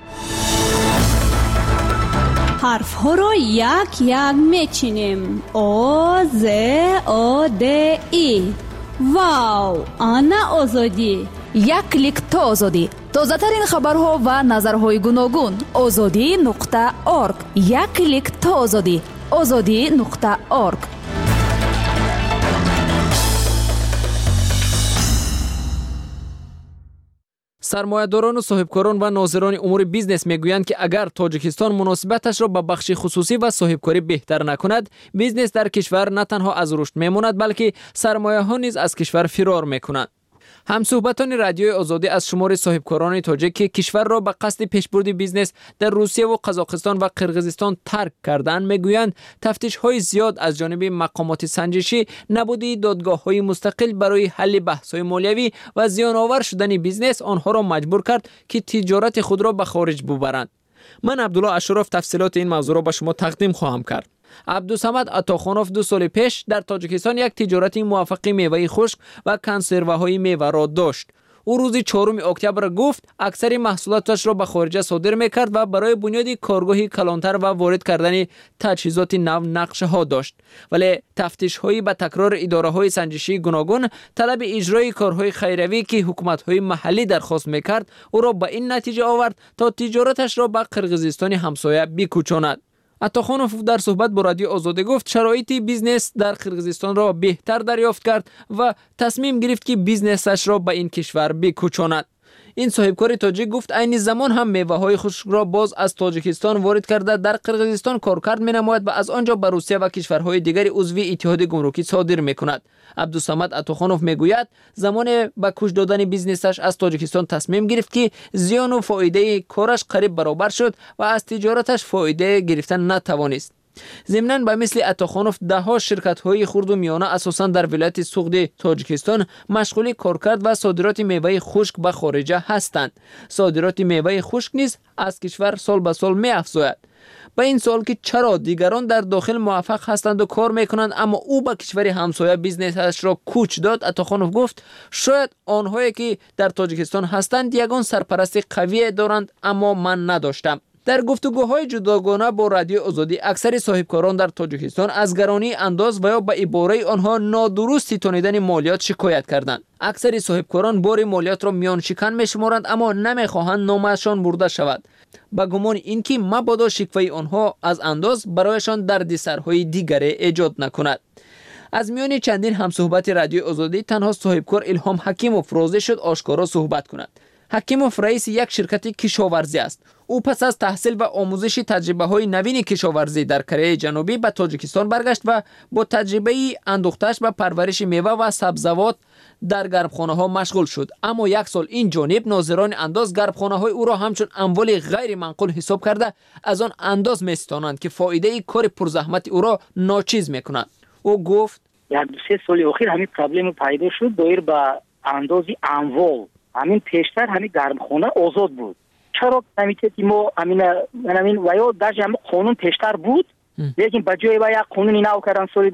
Speaker 7: حرف ها را یک یک میچینیم. او ز او د ای. واو، آنا آزادی.
Speaker 19: یک کلیک تا آزادی. تازه ترین خبرها و نظرهای گوناگون. azadi.org. یک کلیک تا آزادی. azadi.org.
Speaker 9: سرمایه‌داران و صاحبکاران و ناظران امور بیزنس میگویند که اگر تاجیکستان مناسبتش را به بخش خصوصی و صاحبکاری بهتر نکند، بیزنس در کشور نه تنها از رشد میماند بلکه سرمایه‌ها نیز از کشور فرار میکنند. همصحبتان رادیوی آزادی از شمار صاحبکاران تاجیک که کشور را به قصد پیشبرد بیزنس در روسیه و قزاقستان و قرقیزستان ترک کردند میگویند تفتیش‌های زیاد از جانب مقامات سنجشی، نبودی دادگاه‌های مستقل برای حل بحث‌های مالیوی و زیان‌آور شدن بیزنس آنها را مجبور کرد که تجارت خود را به خارج ببرند. من عبدالله اشرف تفصیلات این موضوع را به شما تقدیم خواهم کرد. عبدالصمد عطاخانوف 2 سال پیش در تاجیکستان یک تجارت موفق میوه خشک و کنسروهای میوه را داشت. او روز 4 اکتبر گفت اکثر محصولاتش را به خارج صادر میکرد و برای بنیاد کارگاهی کلانتر و وارد کردن تجهیزات نو نقشه ها داشت، ولی تفتیش هایی به تکرار اداره های سنجشی گوناگون، طلب اجرای کارهای خیروی که حکومت های محلی درخواست میکرد او را به این نتیجه آورد تا تجارتش را به قرقیزستان همسایه بکوچاند. عطاخانوف در صحبت با رادیو آزادی گفت شرایط بیزنس در قرقیزستان را بهتر دریافت کرد و تصمیم گرفت که بیزنسش را به این کشور بکوچاند. این صاحبکار تاجیک گفت عین زمان هم میوه‌های خشک را باز از تاجیکستان وارد کرده در قرقیزستان کارکرد می‌نماید و از آنجا به روسیه و کشورهای دیگر عضو اتحاد گمرکی صادر می‌کند. عبدالصمد عطاخانوف میگوید زمان به کوچ دادن بیزنسش از تاجیکستان تصمیم گرفت که زیان و فایده کارش قریب برابر شد و از تجارتش فایده گرفتن نتوانست. ضمناً به مثل عطاخانوف ده‌ها شرکت‌های خرد و میانه اساساً در ولایت سوخت تاجیکستان مشغول کارکرد و صادرات میوه خشک به خارج هستند. صادرات میوه خشک نیز از کشور سال به سال می‌افزاید. به این سوال که چرا دیگران در داخل موفق هستند و کار میکنند اما او به کشور همسایه بیزنسش را کوچ داد، عطاخانوف گفت شاید آنهایی که در تاجیکستان هستند یگان سرپرست قوی دارند اما من نداشتم. در گفتگوهای جداگانه با رادیو آزادی اکثر صاحبکاران در تاجیکستان از گرانی انداز و یا به عباره آنها نادرست تانیدن مالیات شکایت کردند. اکثر صاحبکاران بار مالیات را میان شکن میشمارند اما نمیخواهند نامشان برده شود با گمان اینکه مبادا شکوه آنها از انداز برایشان دردسرهای دیگری ایجاد نکند. از میان چندین همصحبت رادیو آزادی تنها صاحبکار الهام حکیموف راضی شد آشکارا صحبت کند. حکیموف رئیس یک شرکت کشاورزی است. او پس از تحصیل و آموزش تجربه‌های نوین کشاورزی در کره جنوبی به تاجیکستان برگشت و با تجربه اندوختش به پرورش میوه و سبزیجات در گرمخانه‌ها مشغول شد. اما یک سال این جانب ناظران انداز گرمخانه‌های او را همچون اموال غیر منقول حساب کرده از آن انداز می‌ستانند که فایده کار پرزحمت او را ناچیز می‌کنند. او گفت
Speaker 21: یک دو سه سال اخیر همین پرابلم پیدا شد دایر به اندازی اموال. همین پیشتر همین گرمخانه آزاد بود. چرا نمی‌تونیم ما همین و یا در جمع قانون پیشتر بود لیکن بجای با یک قانونی نو کردن سال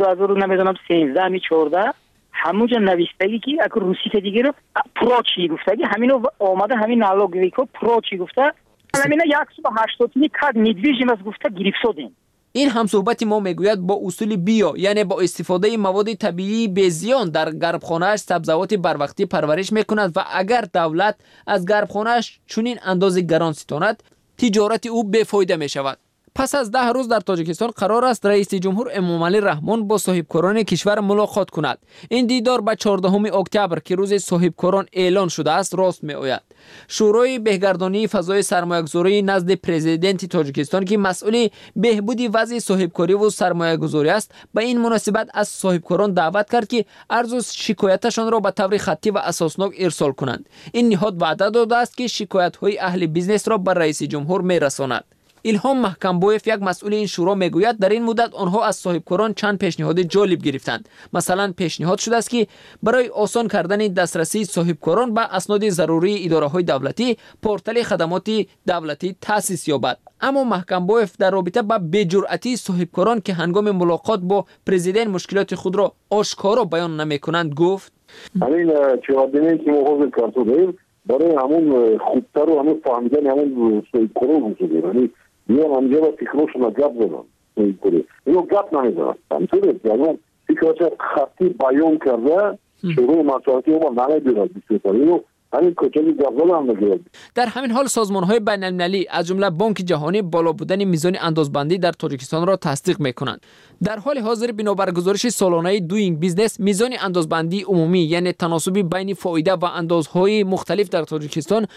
Speaker 21: 2013 می 14 همونجا نوشتگی که اگر روسی دیگه رو پروچی گفتگی همینو آمده همین نالوگی کو پروچی گفته همین 180 کد ندویجیم از گفته گرفت شدیم.
Speaker 9: این همصحبت ما میگوید با اصول بیو یعنی با استفاده مواد طبیعی به زیان در گرمخانه‌اش سبزیجات بروقتی پرورش میکند و اگر دولت از گرمخانه‌اش چنین اندازه گران ستاند تجارت او بی‌فایده میشود. پس از 10 روز در تاجیکستان قرار است رئیس جمهور امامعلی رحمان با صاحبکاران کشور ملاقات کند. این دیدار به 14 اکتبر که روز صاحبکاران اعلان شده است راست می آید. شورای بهگردانی فضای سرمایه‌گذاری نزد پرزیدنت تاجیکستان که مسئول بهبود وضع صاحبکاری و سرمایه‌گذاری است به این مناسبت از صاحبکاران دعوت کرد که عرض و شکایتشان را به طور خطی و اساسناک ارسال کنند. این نهاد وعده داده است که شکایت‌های اهل بیزنس را به رئیس جمهور می‌رساند. الهام محکمبویف یک مسئول این شورا میگوید در این مدت آنها از صاحبکاران چند پیشنهاد جالب گرفتند. مثلا پیشنهاد شده است که برای آسان کردن دسترسی صاحبکاران به اسناد ضروری اداره‌های دولتی پورتال خدمات دولتی تأسیس یابد. اما محکمبویف در رابطه با بی‌جرأتی صاحبکاران که هنگام ملاقات با پرزیدنت مشکلات خود را آشکارا بیان نمی‌کنند گفت
Speaker 22: همین چهادنی که ما حاضر کردیم برای همون خوبتر و همون فهمیدن همون صاحبکاران وجود داره. میان همجا با فکرشون را گپ زدن اینو گپ نمیزنن همطوره یعنی فکرش خطی بیان کرده شروع مسئولیتی ما نمیدونن اینو همین کچلی گپ زدن نگیرد.
Speaker 9: در همین حال سازمان‌های بین‌المللی از جمله بانک جهانی بالا بودن میزان اندازبندی در تاجیکستان را تصدیق می‌کنند. در حال حاضر بنابر گزارش سالانه دوینگ بیزنس میزان اندازبندی عمومی یعنی تناسب بین فایده و اندازهای مختلف در تاجیکستان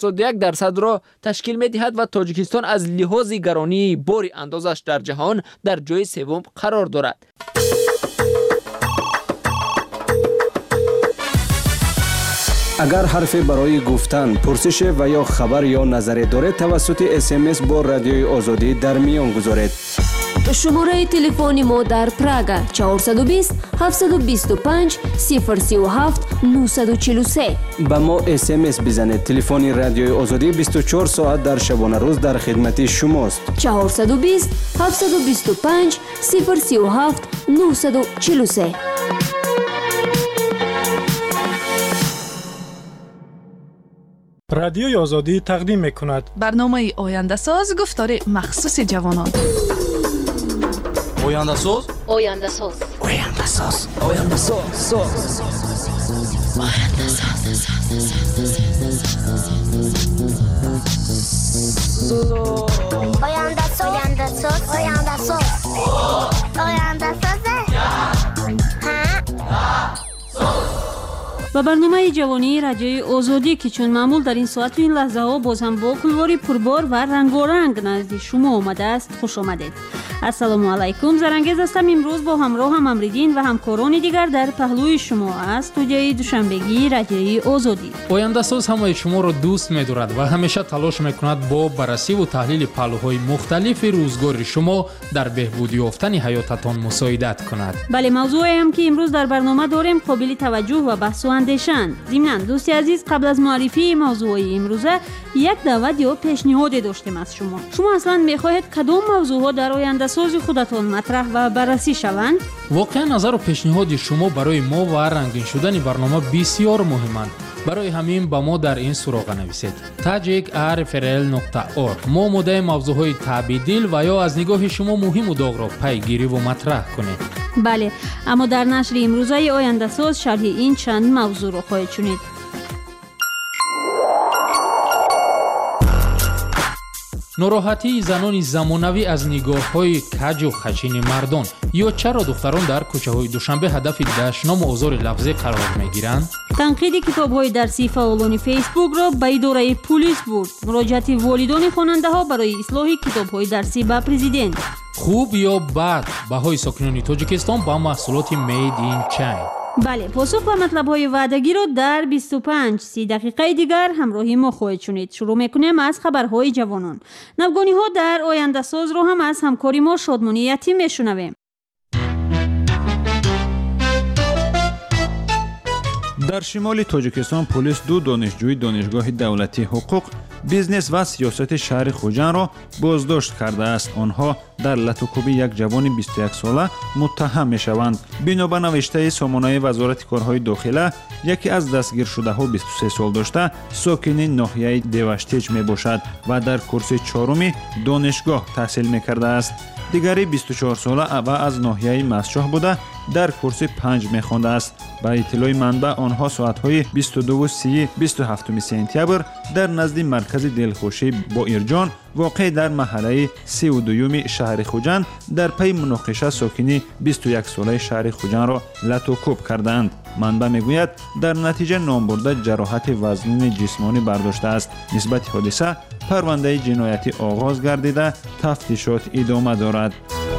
Speaker 9: 81% را تشکیل می‌دهد و تاجیکستان از لحاظ گرانی بار اندازش در جهان در جای سوم قرار دارد.
Speaker 4: اگر حرفی برای گفتن، پرسش و یا خبر یا نظری دارید توسط SMS با رادیوی آزادی در میان گذارید.
Speaker 2: شماره تلفن ما در پراگ 420 725 037 943.
Speaker 4: به ما SMS بزنید. تلفن رادیوی آزادی 24 ساعت در شبانه روز در خدمت شماست.
Speaker 2: 420 725 037 943.
Speaker 1: رادیوی آزادی تقدیم می‌کند
Speaker 5: برنامه آینده ساز گفتار مخصوص جوانان.
Speaker 15: آینده ساز
Speaker 2: آینده ساز
Speaker 15: آینده ساز آینده ساز
Speaker 23: آینده ساز آینده ساز آینده ساز آینده ساز
Speaker 7: و برنامه جوانی رادیوی آزادی که چون معمول در این ساعت و این لحظه ها باز هم با کلواری پربار و رنگارنگ نزد شما آمده است. خوش آمدید. السلام علیکم. زرانگیز هستم. امروز با همراه هم امریدین و همکاران دیگر در پهلوی شما است. استودیوی دوشنبگی رادیوی آزادی.
Speaker 24: آینده ساز همه شما را دوست می‌دارد و همیشه تلاش می‌کند با بررسی و تحلیل پهلوهای مختلف روزگار شما در بهبود یافتن حیاتتان مساعدت کند.
Speaker 7: بله، موضوعی هم که امروز در برنامه داریم قابل توجه و بحث و اندیشند. ضمناً دوستی عزیز، قبل از معرفی موضوع امروزه یک دعوت یا پیشنهادی داشتیم از شما. شما اصلا می‌خواهید کدام موضوعها در آینده ساز خودتان مطرح و بررسی شوند؟
Speaker 24: واقعا نظر و پیشنهاد شما برای ما و رنگین شدن برنامه بسیار مهمند. برای همین با ما در این سراغ نویسید tajik@rfrl.org. ما مدعی موضوعهای تبدیل و یا از نگاه شما مهم و داغ را پیگیری و مطرح کنیم.
Speaker 7: بله، اما در نشر امروزه آینده ساز شرح این چند موضوع را خواهید شنید.
Speaker 24: ناراحتی زنان زمانوی از نگاه‌های کج و خشن مردان یا چرا دختران در کوچه‌های دوشنبه هدف دشنام و آزار لفظی قرار می‌گیرند؟
Speaker 7: تنقید کتاب‌های درسی فعالان فیسبوک را به اداره پلیس برد. مراجعت والدان خواننده‌ها برای اصلاح کتاب‌های درسی به پرزیدنت.
Speaker 24: خوب یا بد بهای ساکنان تاجیکستان با محصولات مید این چین.
Speaker 7: بله، پاسخ و مطلب‌های وعدگی رو در 25-30 دقیقه دیگر همراهی ما خواهید شنید. شروع می‌کنیم از خبرهای جوانان. نوگانی‌ها در آینده ساز رو هم از همکاری ما شادمانی یتیم می‌شنویم.
Speaker 25: در شمال تاجیکستان پلیس دو دانشجوی دانشگاه دولتی حقوق، بیزنس و سیاست شهر خوجند را بازداشت کرده است. آنها در لطوکوبی یک جوان 21 ساله متهم می‌شوند. بنابر نوشته سامانه وزارت کارهای داخله، یکی از دستگیر شده‌ها 23 سال داشته، ساکن ناحیه دیوشتیج میباشد و در کورس چهارم دانشگاه تحصیل می‌کرده است. دیگری 24 ساله و از ناحیه مسجح بوده، در کورس 5 می‌خوانده است. با اطلاع منبع آنها ساعت‌های 22:30 27 سپتامبر در نزد مرکز دلخوشی با ایرجان واقع در محله 32 شهر خوجند در پی مناقشه ساکنی 21 ساله شهر خوجند را لطوکوب کردند. منبع میگوید در نتیجه نامبرده جراحت وزنین جسمانی برداشته است. نسبت حادثه پرونده جنایتی آغاز گردیده، تفتیشات ادامه دارد.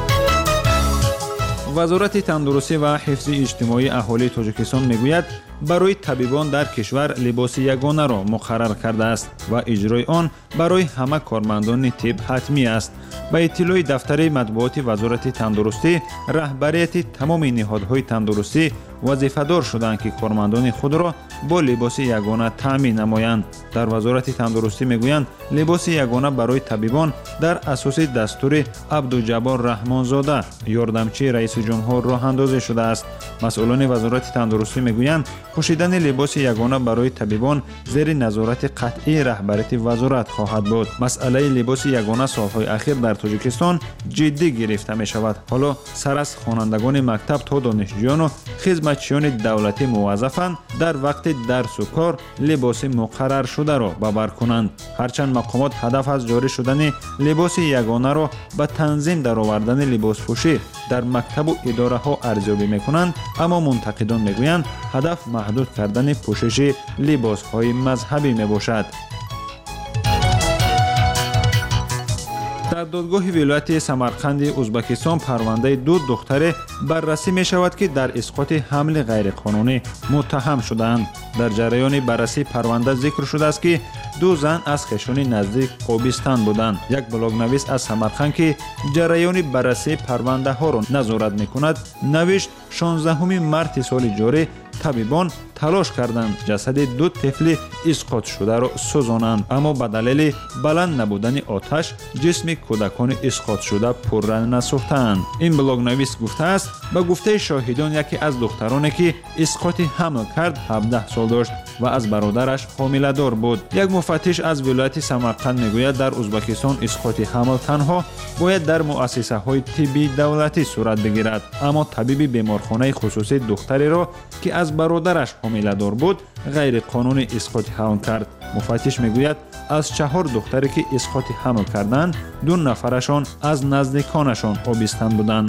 Speaker 25: وزارت تندرستی و حفظ اجتماعی اهالی تاجیکستان میگوید برای طبیبان در کشور لباس یگانه را مقرر کرده است و اجرای آن برای همه کارمندان طب حتمی است. با اطلاع دفتر مطبوعات وزارت تندرستی، رهبریت تمام نهادهای تندرستی وظیفه‌دار شدند که کارمندان خود را با لباس یگانه تامین نمایند. در وزارت تندرستی میگویند لباس یگانه برای طبیبان در اساس دستور عبدالجبار رحمانزاده یاردمچی رئیس جمهور راه اندازی شده است. مسئولان وزارت تندرستی میگویند پوشیدن لباس یگانه برای طبیبان زیر نظارت قطعی رهبریت وزارت خواهد بود. مسئله لباس یگانه سالهای اخیر در تاجیکستان جدی گرفته می شود. حالا سر از خوانندگان مکتب تا دانشجویان و خدمتچیان دولتی موظفند در وقت درس و کار لباس مقرر شده را باور کنند. هرچند مقامات هدف از جاری شدن لباس یگانه را به تنظیم درآوردن لباس پوشی در مکتب و اداره ها ارزیابی میکنند، اما منتقدان میگویند هدف محدود کردن پوشش لباس های مذهبی می باشد. در دادگاه ولایت سمرقند ازبکستان پرونده دو دختر بررسی می شود که در اسقاط حمل غیرقانونی متهم شدند. در جریان بررسی پرونده ذکر شده است که دو زن از خشون نزدیک قوبستان بودند. یک بلاگ نویس از سمرقند که جریان بررسی پرونده ها را نظارت می کند نوشت 16 مارس سال جاری طبیبان تلاش کردند جسد دو طفل اسقاط شده را سوزانند، اما به دلیل بلند نبودن آتش جسم کودکان اسقاط شده پررنگ نساختند. این بلاگ نویس گفته است به گفته شاهدان یکی از دخترانی که اسقاط حمل کرد 17 سال داشت و از برادرش حامله دار بود. یک مفتش از ولایت سمرقند میگوید در ازبکستان اسقاط حمل تنها باید در مؤسسه های طبی دولتی صورت بگیرد، اما طبیب بیمارخانه خصوصی دختری را که از برادرش حامله دار بود غیر قانونی اسقاط حمل کرد. مفتش میگوید از 4 دختری که اسقاط حمل کردند 2 نفرشان از نزدیکانشان آبستن بودند.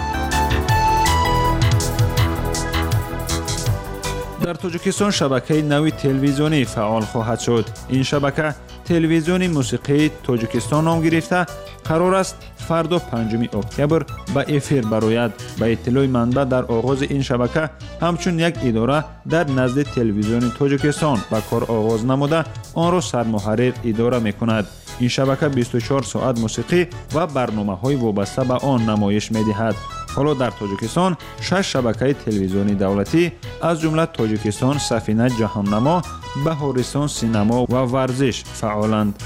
Speaker 25: در تاجیکستان شبکه نوی تلویزیونی فعال خواهد شد. این شبکه تلویزیون موسیقی تاجیکستان نام گرفته قرار است فردا 5 اکتبر به افیر برآید. به اطلاع منبع در آغاز این شبکه همچون یک اداره در نزد تلویزیون تاجیکستان به کار آغاز نموده آن را سرمحرر اداره میکند. این شبکه 24 ساعت موسیقی و برنامه‌های وابسته به آن نمایش می‌دهد. حالا در تاجیکستان 6 شبکه تلویزیونی دولتی از جمله تاجیکستان سفینه جهاننما، بهارستان سینما و ورزش فعالند.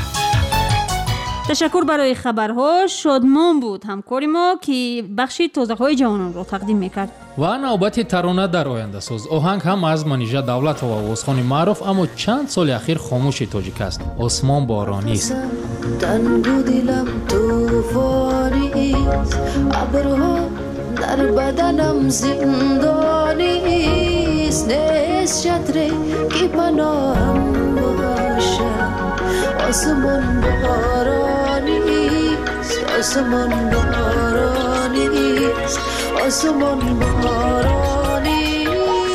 Speaker 7: تشکر برای خبرها. شادمان بود همکار ما که بخشی تازه‌های جوانان را تقدیم میکرد.
Speaker 24: و نوبت ترانه در آینده ساز. آهنگ هم از منیژه دولت و آوازخوان معروف اما چند سال اخیر خاموش تاجیک است. آسمان بارانی است.
Speaker 3: تنگو دلم طوفانی است، ابرها در بدنم زندانی است، نیست شطری که پناهم باشد. آسمان بارانی است، آسمان بارانی است، آسمان بارانی،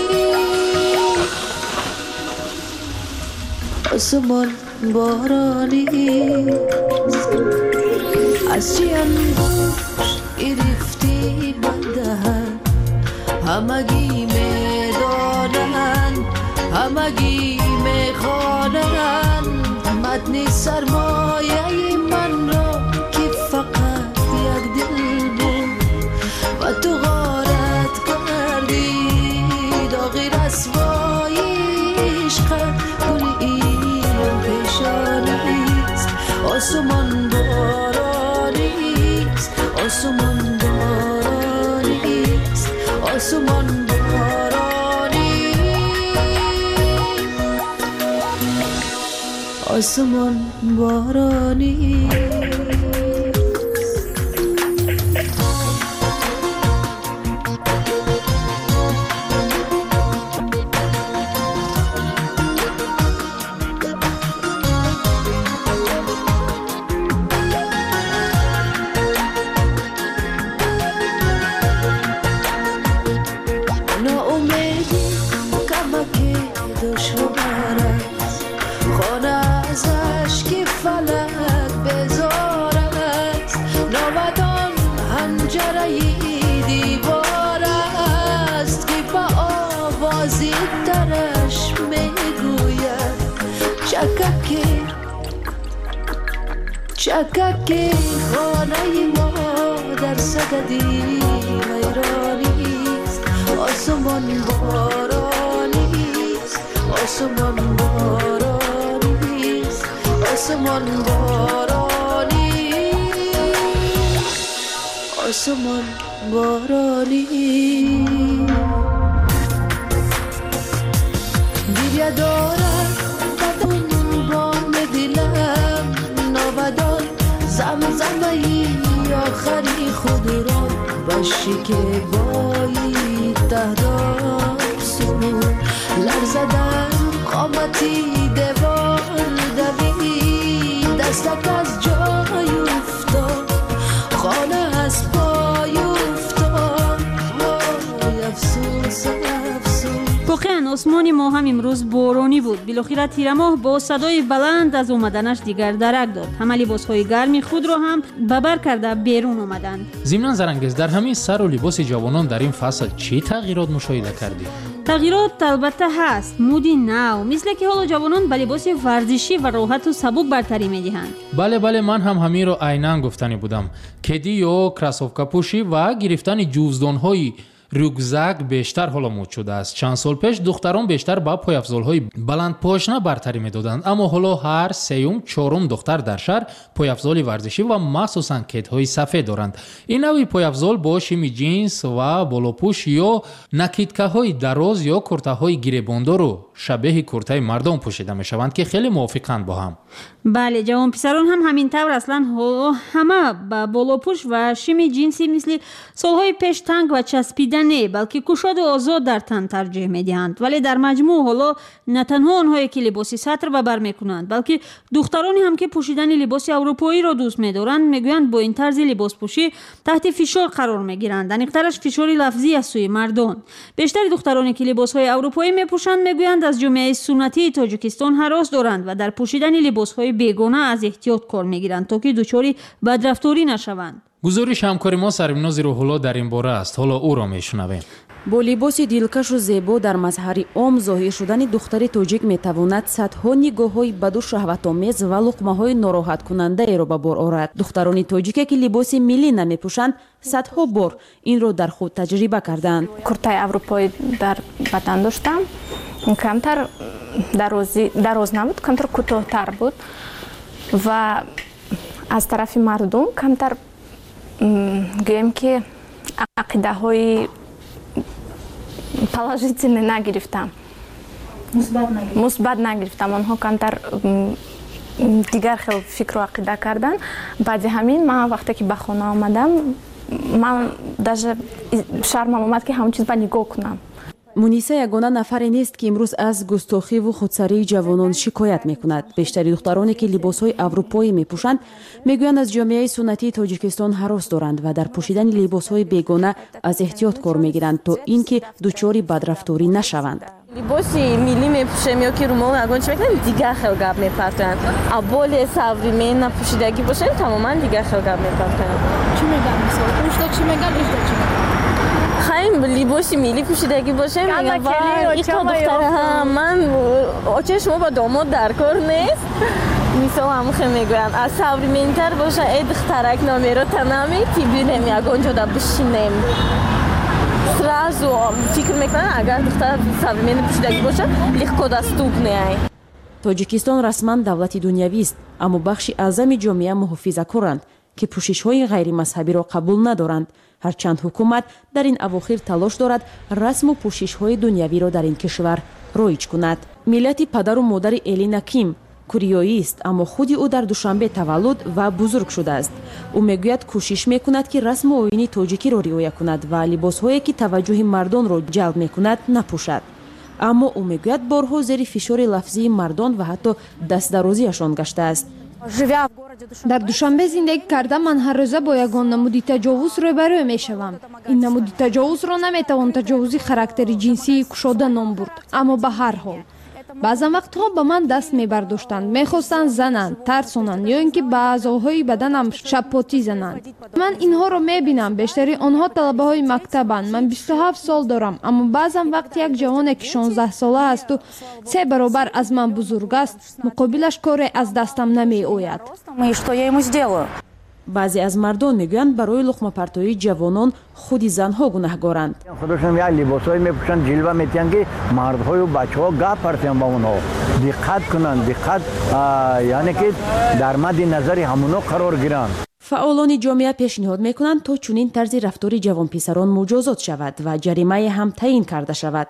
Speaker 3: آسمان بارانی است. از چی انگوش گرفتی بدهن، همگی میدانند، همگی میخوانند متن سرمایه من را که فقط یک دل بود و تو غارت کردی. داغی رسوای عشقت گل این پیشانی است. آسمان بارانی است، آسمان بارانی است، آسمان بارانی، آسمان بارانی. چکک خانه ما در صددی ویرانی است. آسمان بارانی است، آسمان بارانی است، آسمان بارانی، آسمان بارانی. گریه دارد بدون بام دلم، نابدان زمزمه آخری خود را با شکیبایی تهداب سرور لرزدن قامتی دیوار دوید. دستک از جای افتاد، خانه از پای افتاد. وای افسوس افسوس.
Speaker 7: واقعا آسمان ما هم امروز بارانی بود. بالاخره تیرماه با صدای بلند از اومدنش دیگر درک داد. همه لباسهای گرمی خود را هم ببر کرده بیرون آمدند.
Speaker 24: ضمناً زرانگیز در همین سر و لباس جوانان در این فصل چه تغییرات مشاهده کردی؟
Speaker 7: تغییرات البته هست. مودی نو مثل که حالا جوانان به لباس ورزشی و راحت و سبک برتری میدهند.
Speaker 24: بله من هم همین رو عیناً گفتنی بودم. کدی یا کراسوفکا پوشی و گرفتن جوزدان‌های رюкзак بیشتر حالا مد شده است. چند سال پیش دختران بیشتر با پایافزال‌های بلند پاشنه برتری میدادند، اما حالا هر سوم چهارم دختر در شهر پایافزال ورزشی و مخصوصاً کت‌های سفید دارند. این نوع پایافزال با شیم جینس و بالاپوش یا نکیدکاهای دراز یا کورتاهای گریباندار رو شبیه کورتای مردم پوشیده میشوند که خیلی موافقند با هم.
Speaker 7: بله، جوان پسران هم همین طور اصلا همه با بالاپوش و شیم جینسی مثل سالهای پیش تنگ و چسبیده نه، بلکه گشاد و آزاد در تن ترجیح میدهند. ولی در مجموع حالا نه تنها آنهایی که لباس سطر و بر میکنند، بلکه دخترانی هم که پوشیدن لباس اروپایی را دوست می‌دارند میگویند با این طرز لباس پوشی تحت فشار قرار میگیرند. دقیق‌ترش فشاری لفظی از سوی مردان. بیشتر دخترانی که لباس‌های اروپایی میپوشند میگویند از جامعه سنتی تاجیکستان هراس دارند و در پوشیدن لباس‌های بیگانه از احتیاط کار میگیرند تا که دچار بدرفتاری نشوند.
Speaker 24: گزارش همکار ما سرمناز روح‌الله در این باره است. حالا او را میشنویم.
Speaker 6: با لباس دلکش و زیبا در مظهر عام ظاهر شدن دختر تاجیک میتواند صدها نگاه‌های بد و شهوت‌آمیز و لقمه‌های ناراحت کننده را به بار آورد. دختران تاجیک که لباس ملی نمیپوشند صدها بار این را در خود تجربه کردند.
Speaker 14: کورتای اروپایی در بدن داشتم، کمتر دراز نبود، کمتر کوتاه‌تر بود و از طرف مردم کمتر گویم که عقیده های положительно نگرفتم، مثبت نگرفتم. آنها کمتر دیگر خیلی فکر و عقیده کردن. بعد همین من وقتی که به خانه آمدم من даже شرمم اومد که همون چیز با نگاه کنم.
Speaker 6: مونیسا یگانه نفری نیست که امروز از گستاخی و خودسری جوانان شکایت میکند. بیشتری دخترانی که لباسهای اروپایی میپوشند میگویند از جامعه سنتی تاجیکستان هراس دارند و در پوشیدن لباسهای بیگانه از احتیاط کار میگیرند تا اینکه دچار بدرفتاری نشوند.
Speaker 8: لباسی ملی میپوشیم یا که رومال نگون چه میکنیم دیگه خیلی گپ میپرتند. اول سوریمه نپوشیدگی باشیم تماما دیگه خیلی گپ میپرتند.
Speaker 14: چی میگن مثلا؟ اونجا چی میگن؟ اینجا چی میگن؟
Speaker 8: خیلی لباسی ملی پوشیدگی باشه میگم وای این تا دختره هم من آچه شما با داماد در کار نیست. مثلا همون خیلی میگویم از سوریمینتر باشه ای دخترک نامیرا تنمی تیبینیم یک اونجا دا بشینیم. سرازو فکر میکنن اگر دختر سوریمین پوشیدگی باشه لحکو دستوب نیای.
Speaker 6: تاجیکستان رسما دولت دنیوی است، اما بخشی اعظم جامعه محافظه‌کارند که پوشش‌های غیر مذهبی را قبول ندارند. هرچند حکومت در این اواخر تلاش دارد رسم و پوشش‌های دنیوی را در این کشور رایج کند. ملت پدر و مادر الینا کیم کوریایی است، اما خود او در دوشنبه تولد و بزرگ شده است. او میگوید کوشش میکند که رسم و آیین تاجیکی را رعایت کند و لباس‌هایی که توجه مردان را جلب میکند نپوشد. اما او میگوید بارها زیر فشار لفظی مردان و حتی دستدرازیشان گشته است.
Speaker 10: در دوشنبه زندگی کرده من هر روزه با یگان نمودی تجاوز روبرو میشوم. این نمودی تجاوز را نمیتوان تجاوزی خاراکتری جنسی کشاده نام برد، اما به هر حال بعضا وقتها به من دست میبرداشتند، میخواستند زنند، ترسانند یا اینکه به اعضاهای بدنم شپاتی زنند. من اینها را میبینم. بیشتری آنها طلبه های مکتبند. من 27 سال دارم، اما بعضا وقتی یک جوان که 16 ساله است و 3 برابر از من بزرگ است مقابلش کاری از دستم نمی آید.
Speaker 6: بعضی از مردان میگویند برای لقمه پرتایی جوانان خود زنها گناهگارند.
Speaker 11: خودشون یا لباسای میپوشن جلوه میتین که مردهای و بچه‌ها گپ پرتیم با اونها. دقت کنن، دقت یعنی که در مد نظر همونا قرار گیرن.
Speaker 6: فعالان جامعه پیشنهاد میکنند تا چنین طرز رفتار جوان پسران مجازات شود و جریمه هم تعیین کرده شود.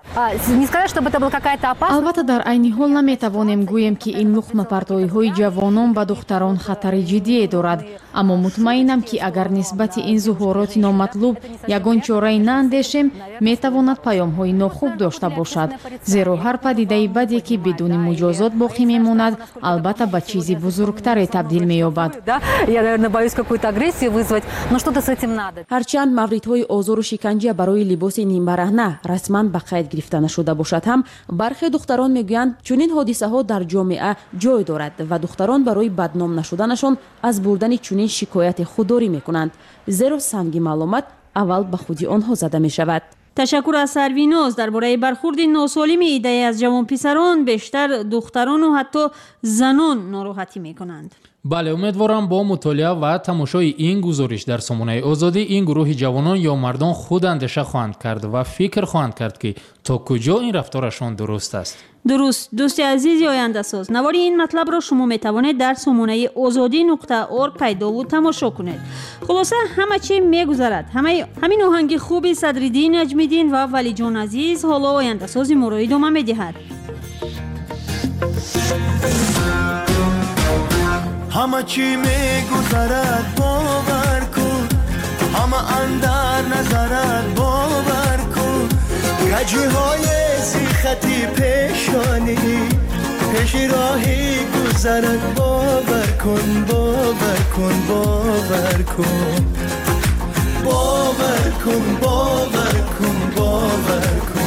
Speaker 10: البته در عین حال نمیتوانیم گوییم که این لقمه پرتایی های جوانان به دختران خطر جدی دارد، اما مطمئنم که اگر نسبت این ظهورات نامطلوب یگان چاره ناندیشیم میتواند پیام های ناخوب داشته باشد، زیرا هر پدیده بدی که بدون مجازات باقی میماند البته به چیزی بزرگتر تبدیل مییابد.
Speaker 12: какую-то агрессию вызвать, но что-то с этим надо.
Speaker 6: ҳарчанд мавридҳои озору шиканҷа барои либоси нимбараҳна расман ба қайд гирифта нашуда бошад ҳам бархе духтарон мегӯянд чунин ҳодисаҳо дар ҷомеа ҷой дорад ва духтарон барои бадном нашуданашон аз бурдани чунин шикояте худдорӣ мекунанд, зеро санги маълумат аввал ба худи онҳо зада мешавад.
Speaker 7: ташаккур аз сарвиноз дар бораи бархурди носолими иддаи аз ҷавонписарон бештар духтарону ҳатто занон нороҳатӣ мекунанд.
Speaker 24: бале, умедворам бо мутолиа ва тамошои ин гузориш дар Сомонаи озодӣ ин гурӯҳи ҷавонон ё мардон худ андеша хоҳанд кард ва фикр хоҳанд кард ки то куҷо ин рафторашон дуруст аст.
Speaker 7: дуруст. дӯсти азизи ояндасоз, навори ин матлабро шумо метавонед дар Сомонаи озодӣ.орг пайдову тамошо кунед. хулоса ҳама чӣ мегузарад. ҳамин оҳанги хуби Садриддин Наҷмиддин ва Валиҷон Азиз ҳоло ояндасози моро идома медиҳад.
Speaker 16: همه چی میگذرد باور کن همه اندر نظرت باور کن گجی های سیختی پیشانی پیش راهی گذرد باور کن باور کن باور کن باور کن باور کن باور کن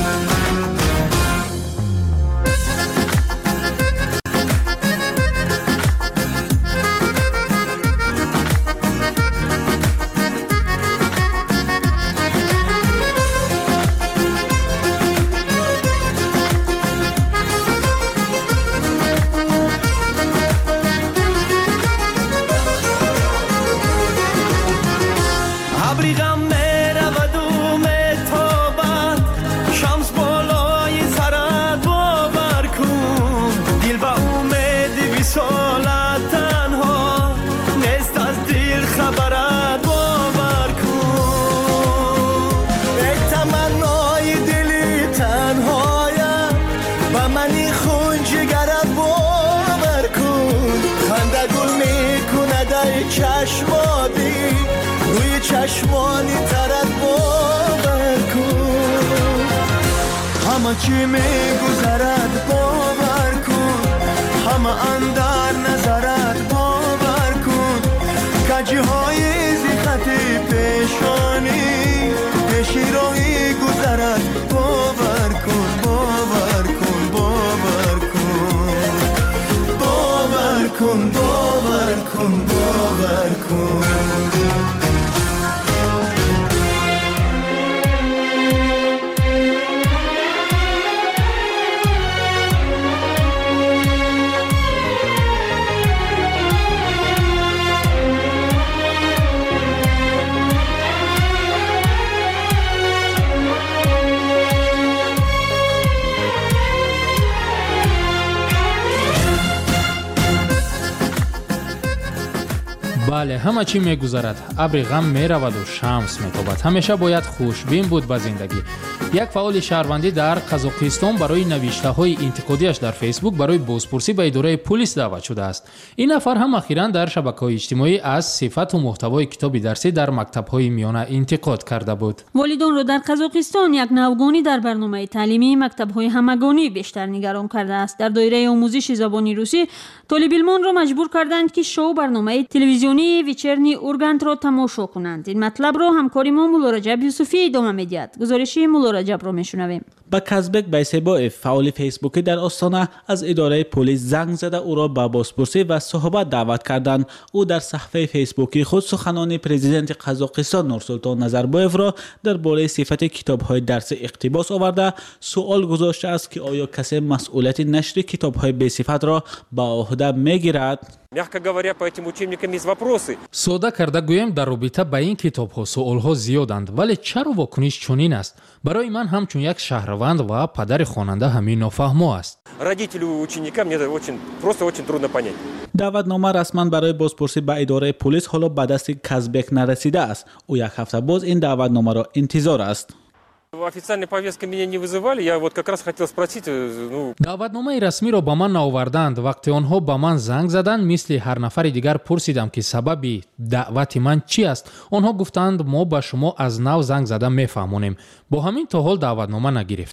Speaker 16: چشمانی ترد باور کن همه چی میگذرد باور کن همه اندر نظرت باور کن کجی های زیخت پیشانی پیشی راهی گذرد باور کن باور کن باور کن باور کن باور کن باور کن
Speaker 24: бале, ҳама чӣ мегузарад, абри ғам мераваду шамс метобад. ҳамеша бояд хушбин буд ба зиндагӣ. як фаъоли шаҳрвандӣ дар Қазоқистон барои навиштаҳои интиқодиаш дар Фейсбук барои бозпурсӣ ба идораи пулис даъват шудааст. ин нафар ҳам ахиран дар шабакаҳои иҷтимоӣ аз сифату муҳтавои китоби дарсӣ дар мактабҳои миёна интиқод карда буд.
Speaker 7: волидонро дар Қазоқистон як навгонӣ дар барномаи таълимии мактабҳои ҳамагонӣ бештар нигарон кардааст. дар доираи омӯзиши забони русӣ толибилмонро маҷбур карданд ки шоу барномаи телевизионии вечерни Ургантро тамошо кунанд. ин матлабро ҳамкори мо Муллораҷаб Юсуфӣ идома медиҳад. гузориши Муллораҷабро мешунавем.
Speaker 17: ба Казбек Байсебоев, фаъоли фейсбукӣ дар Остона, аз идораи полис занг зада ӯро ба бозпурсӣ ва суҳбат даъват карданд. ӯ дар саҳифаи фейсбукӣ худ суханони президенти Қазоқистон Нурсултон Назарбоевро дар бораи сифати китобҳои дарсӣ иқтибос оварда, суол гузоштааст ки оё касе масъулияти нашри китобҳои бесифатро ба оҳда мегирад.
Speaker 18: Мягко говоря, по этим учебникам есть вопросы.
Speaker 24: сода карда гӯем дар робита ба ин китобҳо суолҳо зиёданд, вале чаро вокуниш чунин аст? барои ман ҳамчун як шаҳрванд ва падари хонанда ҳамин нофаҳмо аст.
Speaker 18: Родителю ученика мне очень трудно понять.
Speaker 17: даъватнома расман барои бозпурсӣ ба идораи полис ҳоло ба дасти Казбек нарасидааст. ӯ як ҳафта боз ин даъватномаро интизор аст.
Speaker 18: Официальной повестки меня не вызывали, я вот как раз хотел спросить.
Speaker 24: даъватномаи расмиро ба ман наоварданд. вақте онҳо ба ман занг заданд, мисли ҳар нафари дигар пурсидам ки сабаби даъвати ман чӣ аст. онҳо гуфтанд мо ба шумо аз нав занг зада мефаҳмонем. бо ҳамин то ҳол даъватнома нагирифтам.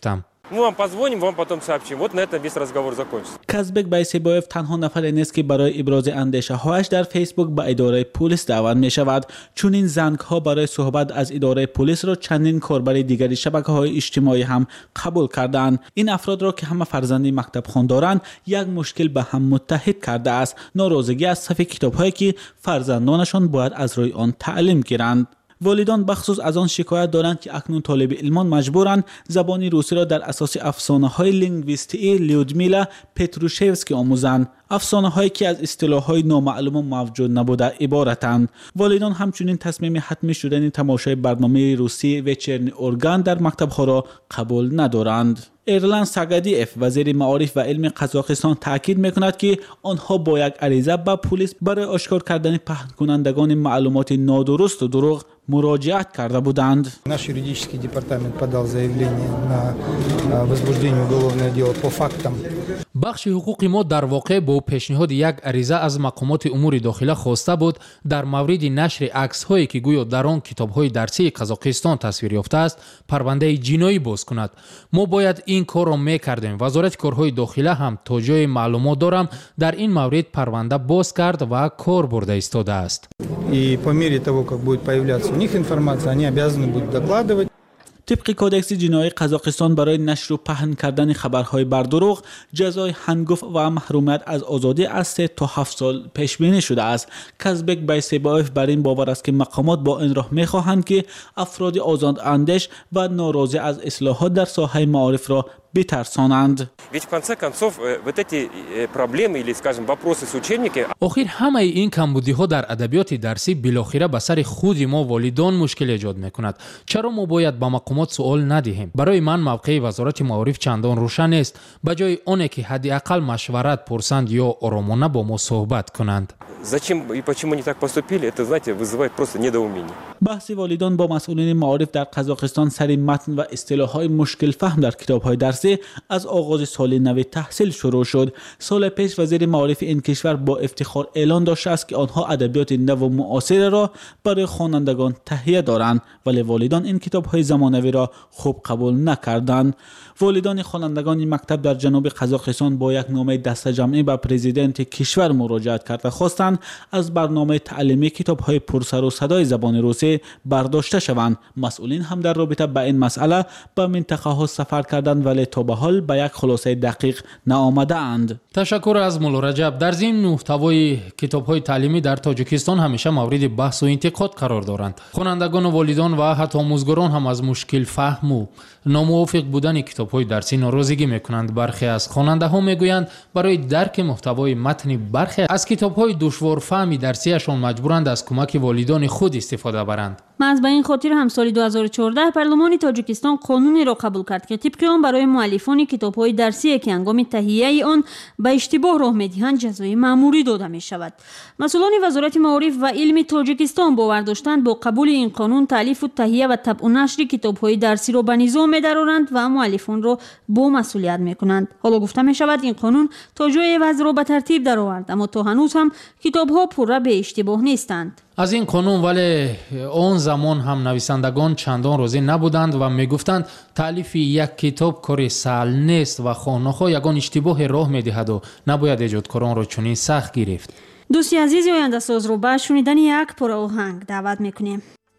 Speaker 18: Мы вам позвоним, вам потом сообщим. Вот на этом весь разговор закончится.
Speaker 17: казбек байсебоев تنها نفری نیست که برای ابراز اندیشه هایش در فیسبوک به اداره پلیس دعوت می شود. چون این زنگ ها برای صحبت از اداره پلیس را چندین کاربر دیگری شبکه‌های اجتماعی هم قبول کردند. این افراد را که همه فرزندی مکتب خوان دارند یک مشکل به هم متحد کرده است: ناراضگی از صف کتاب‌هایی که فرزندانشان باید از روی آن تعلیم گیرند. والدان بخصوص از آن شکایت دارند که اکنون طالب علمان مجبورند زبان روسی را در اساس افسانه‌های لینگویستیکی لیودمیلا پتروشوسکی آموزند. افسانه‌هایی که از اصطلاح‌های نامعلوم و موجود نبوده عبارتند. والدان همچنین تصمیم حتمی شدن تماشای برنامه روسی وچرنی اورگان در مکتب‌ها را قبول ندارند. ایرلند ساگادیف وزیر معارف و علم قزاقستان تاکید می‌کند که آنها با یک عریضه به پلیس برای آشکار کردن پهن کنندگان معلومات نادرست و دروغ مراجعت کرده بودند.
Speaker 13: Наш юридический департамент подал заявление на возбуждение уголовного дела по фактам.
Speaker 24: бахши ҳуқуқи мо дар воқеъ бо пешниҳоди як ариза аз мақомоти умури дохила хоста буд дар мавриди нашри аксҳое ки гӯё дар он китобҳои дарсии қазоқистон тасвир ёфтааст парвандаи ҷиноӣ боз кунад. мо бояд ин корро мекардем. вазорати корҳои дохила ҳам то ҷои маълумот дорам дар ин маврид парванда боз кард ва кор бурда истодааст.
Speaker 13: И по мере того, как будет появляться у них информация, они обязаны будут докладывать.
Speaker 17: طبق کودکس جنایی قزاقستان برای نشر و پهن کردن خبرهای بر دروغ جزای هنگفت و محرومیت از آزادی از 3 تا 7 سال پیش بینی شده است. کازبک байсебоев بر این باور است که مقامات با این راه می‌خواهند که افراد آزاداندیش و ناراضی از اصلاحات در ساحه معارف را بترسانند.
Speaker 18: Ведь в конце концов вот эти проблемы или, скажем, вопросы с учебники.
Speaker 24: охир ҳамаи ин камбудиҳо дар адабиёти дарсӣ билохира ба сари худи мо волидон мушкил эҷод мекунад. чаро мо бояд ба мақомот суол надиҳем? барои ман мавқеи вазорати маориф чандон рӯшан нест. ба ҷои оне ки ҳадди ақал машварат пурсанд ё оромона бо мо суҳбат кунанд.
Speaker 18: Зачем и почему они так поступили, это, знаете, вызывает просто недоумение.
Speaker 17: بحث والدان با مسئولین معارف در قزاقستان سر متن و اصطلاح‌های مشکل فهم در کتاب‌های درسی از آغاز سال نو تحصیل شروع شد. سال پیش وزیر معارف این کشور با افتخار اعلان داشته است که آنها ادبیات نو و معاصر را برای خوانندگان تهیه دارند، ولی والدان این کتاب‌های زمانوی را خوب قبول نکردند. والدان خوانندگان این مکتب در جنوب قزاقستان با یک نامه دسته‌جمعی به پرزیدنت کشور مراجعت کرده خواستند از برنامه تعلیمی کتاب‌های پرسر و صدای زبان روسی برداشته شوند. مسئولین هم در رابطه با این مسئله به منطقه‌ها سفر کردند ولی تا به حال به یک خلاصه دقیق نآمده اند.
Speaker 24: تشکر از مولا رجب. در ضمن محتوای کتاب‌های تعلیمی در تاجیکستان همیشه مورد بحث و انتقاد قرار دارند. خوانندگان و والدان و حتی آموزگاران هم از مشکل فهم و ناموافق بودن کتاب‌های درسی ناراضگی می‌کنند. برخی از خواننده‌ها می‌گویند برای درک محتوای متن برخی از کتاب‌های دشوار فهمی درسیشان مجبورند از کمک والدان خود استفاده برند.
Speaker 7: محض به این خاطر هم سال 2014 پارلمان تاجیکستان قانونی را قبول کرد که طبق آن برای مؤلفان کتاب‌های درسی که هنگام تهیه آن به اشتباه راه می‌دهند جزای مأموری داده می‌شود. مسئولان وزارت معارف و علم تاجیکستان باور داشتند با قبول این قانون تألیف و تهیه و طبع و نشر کتاب‌های درسی را به نظام می‌درآورند و مؤلفان را با مسئولیت می‌کنند. حالا گفته می‌شود این قانون تا جای وضع را به ترتیب درآورد، اما تا هنوز هم کتاب‌ها پر به اشتباه نیستند.
Speaker 24: از این قانون ولی آن زمان هم نویسندگان چندان راضی نبودند و میگفتند تألیف یک کتاب کاری سهل نیست و خانه‌ها یگان اشتباه راه میدهد و نباید ایجادکاران را چنین سخت گرفت.
Speaker 7: دوستی عزیز آینده ساز رو به شنیدن یک پاره آهنگ دعوت میکنیم.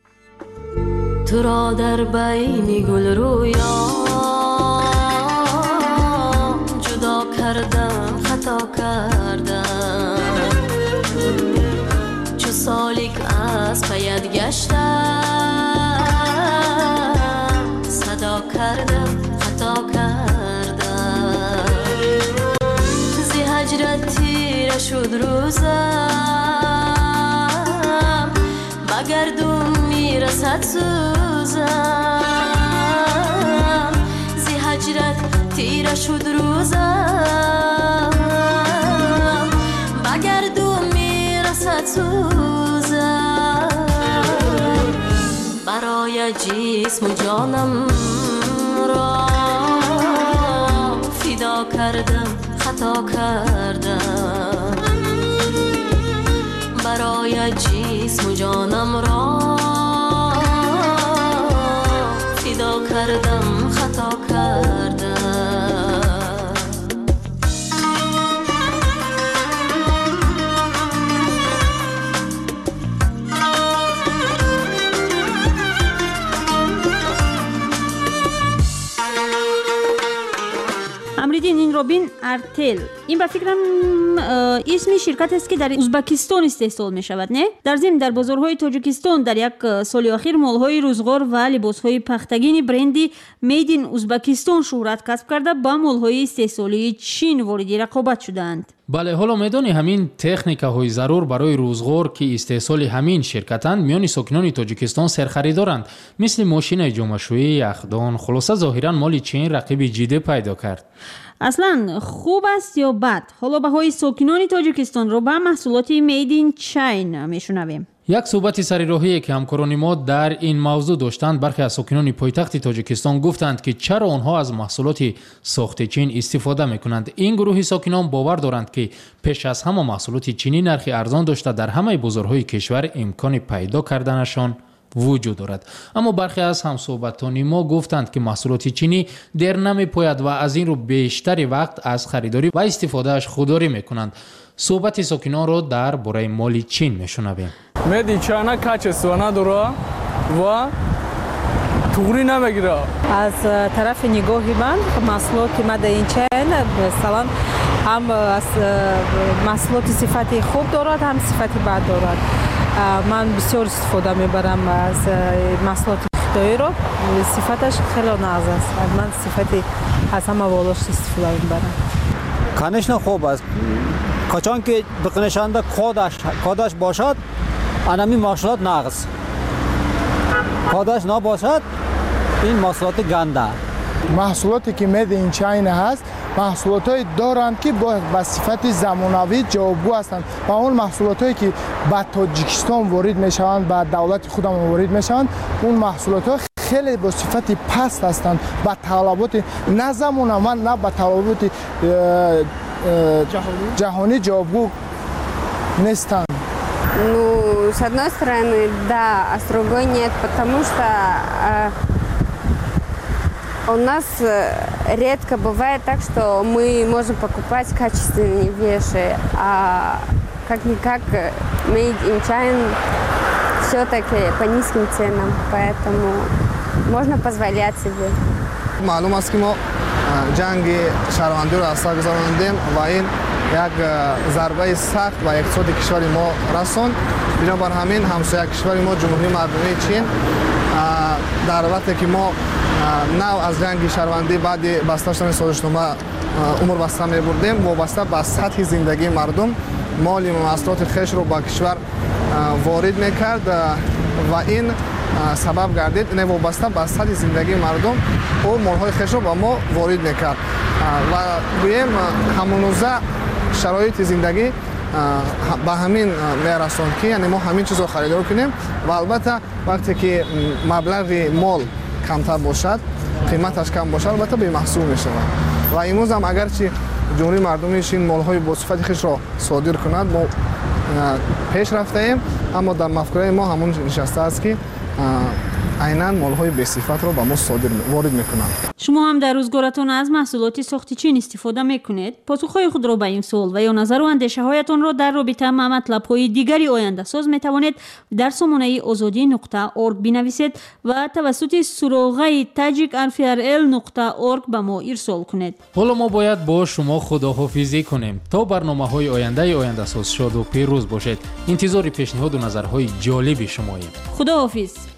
Speaker 3: تو را در بین گل رویا جدا کردم، خطا کردم، چو سالک از پیت گشتم، صدا کردم، خطا کردم، زی هجرت تیره شد روزم، بگردون میرسد سوزم، زی هجرت تیره شد روزم، بگردون میرسد سوزم، برای جسم و جانم را فدا کردم، خطا کردم، برای جسم و جانم را فدا کردم، خطا کردم،
Speaker 7: робин артел. این به فکرم اسم شرکت است که در ازبکستان استحصال می شود، نه؟ در ضمن در بازارهای تاجیکستان در یک سال اخیر مالهای روزگار و لباسهای پختگین برندی مید این ازبکستان شهرت کسب کرده با مالهای استحصالی چین واردی رقابت شدند.
Speaker 24: بله، حالا میدانی همین تکنیکاهای ضرور برای روزگار که استحصال همین شرکتند میان ساکنان تاجیکستان سرخریدارند، مثل ماشین جمع‌شویی، یخدان. خلاصه ظاهرا مال چین رقیب جدی پیدا کرد.
Speaker 7: اصلا خوب است یا بد؟ حالا بهای ساکنان تاجیکستان رو به محصولات مید این چین میشنویم.
Speaker 24: یک صحبت سریراهی که همکاران ما در این موضوع داشتند، برخی از ساکنان پایتخت تاجیکستان گفتند که چرا آنها از محصولات ساخت چین استفاده میکنند. این گروه ساکنان باور دارند که پیش از همه محصولات چینی نرخ ارزان داشته در همه بازارهای کشور امکان پیدا کردنشان وجود دارد. اما برخی از همصحبتان ما گفتند که محصولات چینی در نمی‌پاید و از این رو بیشتر وقت از خریداری و استفادهش خودداری میکنند. صحبت ساکنان رو در باره مال چین میشنویم.
Speaker 9: میدی چاینا کачество نداره و توری نمیگیره.
Speaker 19: از طرف نگاهی من محصولات مد این چین مثلا هم از محصولات صفتی خوب دارد هم صفتی بد دارد. من بسیار استفاده میبرم از محصولات خودرویی رو. صفتش خیلی ناز است. من صفتی از همه والاش استفاده میبرم.
Speaker 20: کنشن خوب است. کچان که بکنشنده کادش باشد انمی محصولات ناقص. کادش نباشد این محصولات گنده.
Speaker 13: محصولاتی که مید این چین هست محصولاتایی دارند که با صفت زمانوی جوابگو هستند و اون محصولاتایی که به تاجیکستان وارد میشوند به دولت خودمون وارد میشوند اون محصولات خیلی با صفت پست هستند با طلبات نه زمانوی نه با طلبات جهانی جوابگو نیستند.
Speaker 21: Ну, с одной стороны, да, а с другой нет, потому что у нас редко бывает так, что мы можем покупать качественные вещи, а как-никак Made in China все-таки по низким ценам, поэтому можно позволять себе.
Speaker 22: معلوم است که ما جنگ شهروندی را اثر گذاراندیم و این یک ضربه سخت و اقتصاد کشور ما رساند. بنابر همین همسایه کشور ما جمهوری مردمی چین در وقتی که ما نو از جنگ شهروندی بعد بسته شدن سازشنامه عمر بسته می بردیم وابسته به سطح زندگی مردم مال و محصولات خویش رو به کشور وارد میکرد و این سبب گردید این وابسته به سطح زندگی مردم او مالهای خویش رو به ما وارد میکرد و گوییم همونوزه شرایط زندگی به همین میرساند که یعنی ما همین چیز رو خریدار کنیم و البته وقتی که مبلغ مال کمتر باشد قیمتش کم باشد البته به محصول میشود و امروز هم اگرچه جمهوری مردمی چین مالهای با صفت خویش را صادر کند ما پیش رفته ایم اما در مفکوره ما همون نشسته است که عیناً مالهای به صفت را به ما صادر وارد میکنند.
Speaker 7: شما هم در روزگارتان از محصولات ساخت چین استفاده میکنید؟ پاسخهای خود را به این سوال و یا نظر و اندیشه هایتان را در رابطه با مطلب‌های دیگری آینده ساز میتوانید در سامانه azadi.org بنویسید و توسط سراغه tajik@rfrl.org به ما ارسال کنید.
Speaker 24: حالا ما باید با شما خداحافظی کنیم تا برنامه‌های آینده ساز شاد و پیروز باشید. انتظار پیشنهاد و نظرهای جالب شماییم.
Speaker 7: خداحافظ.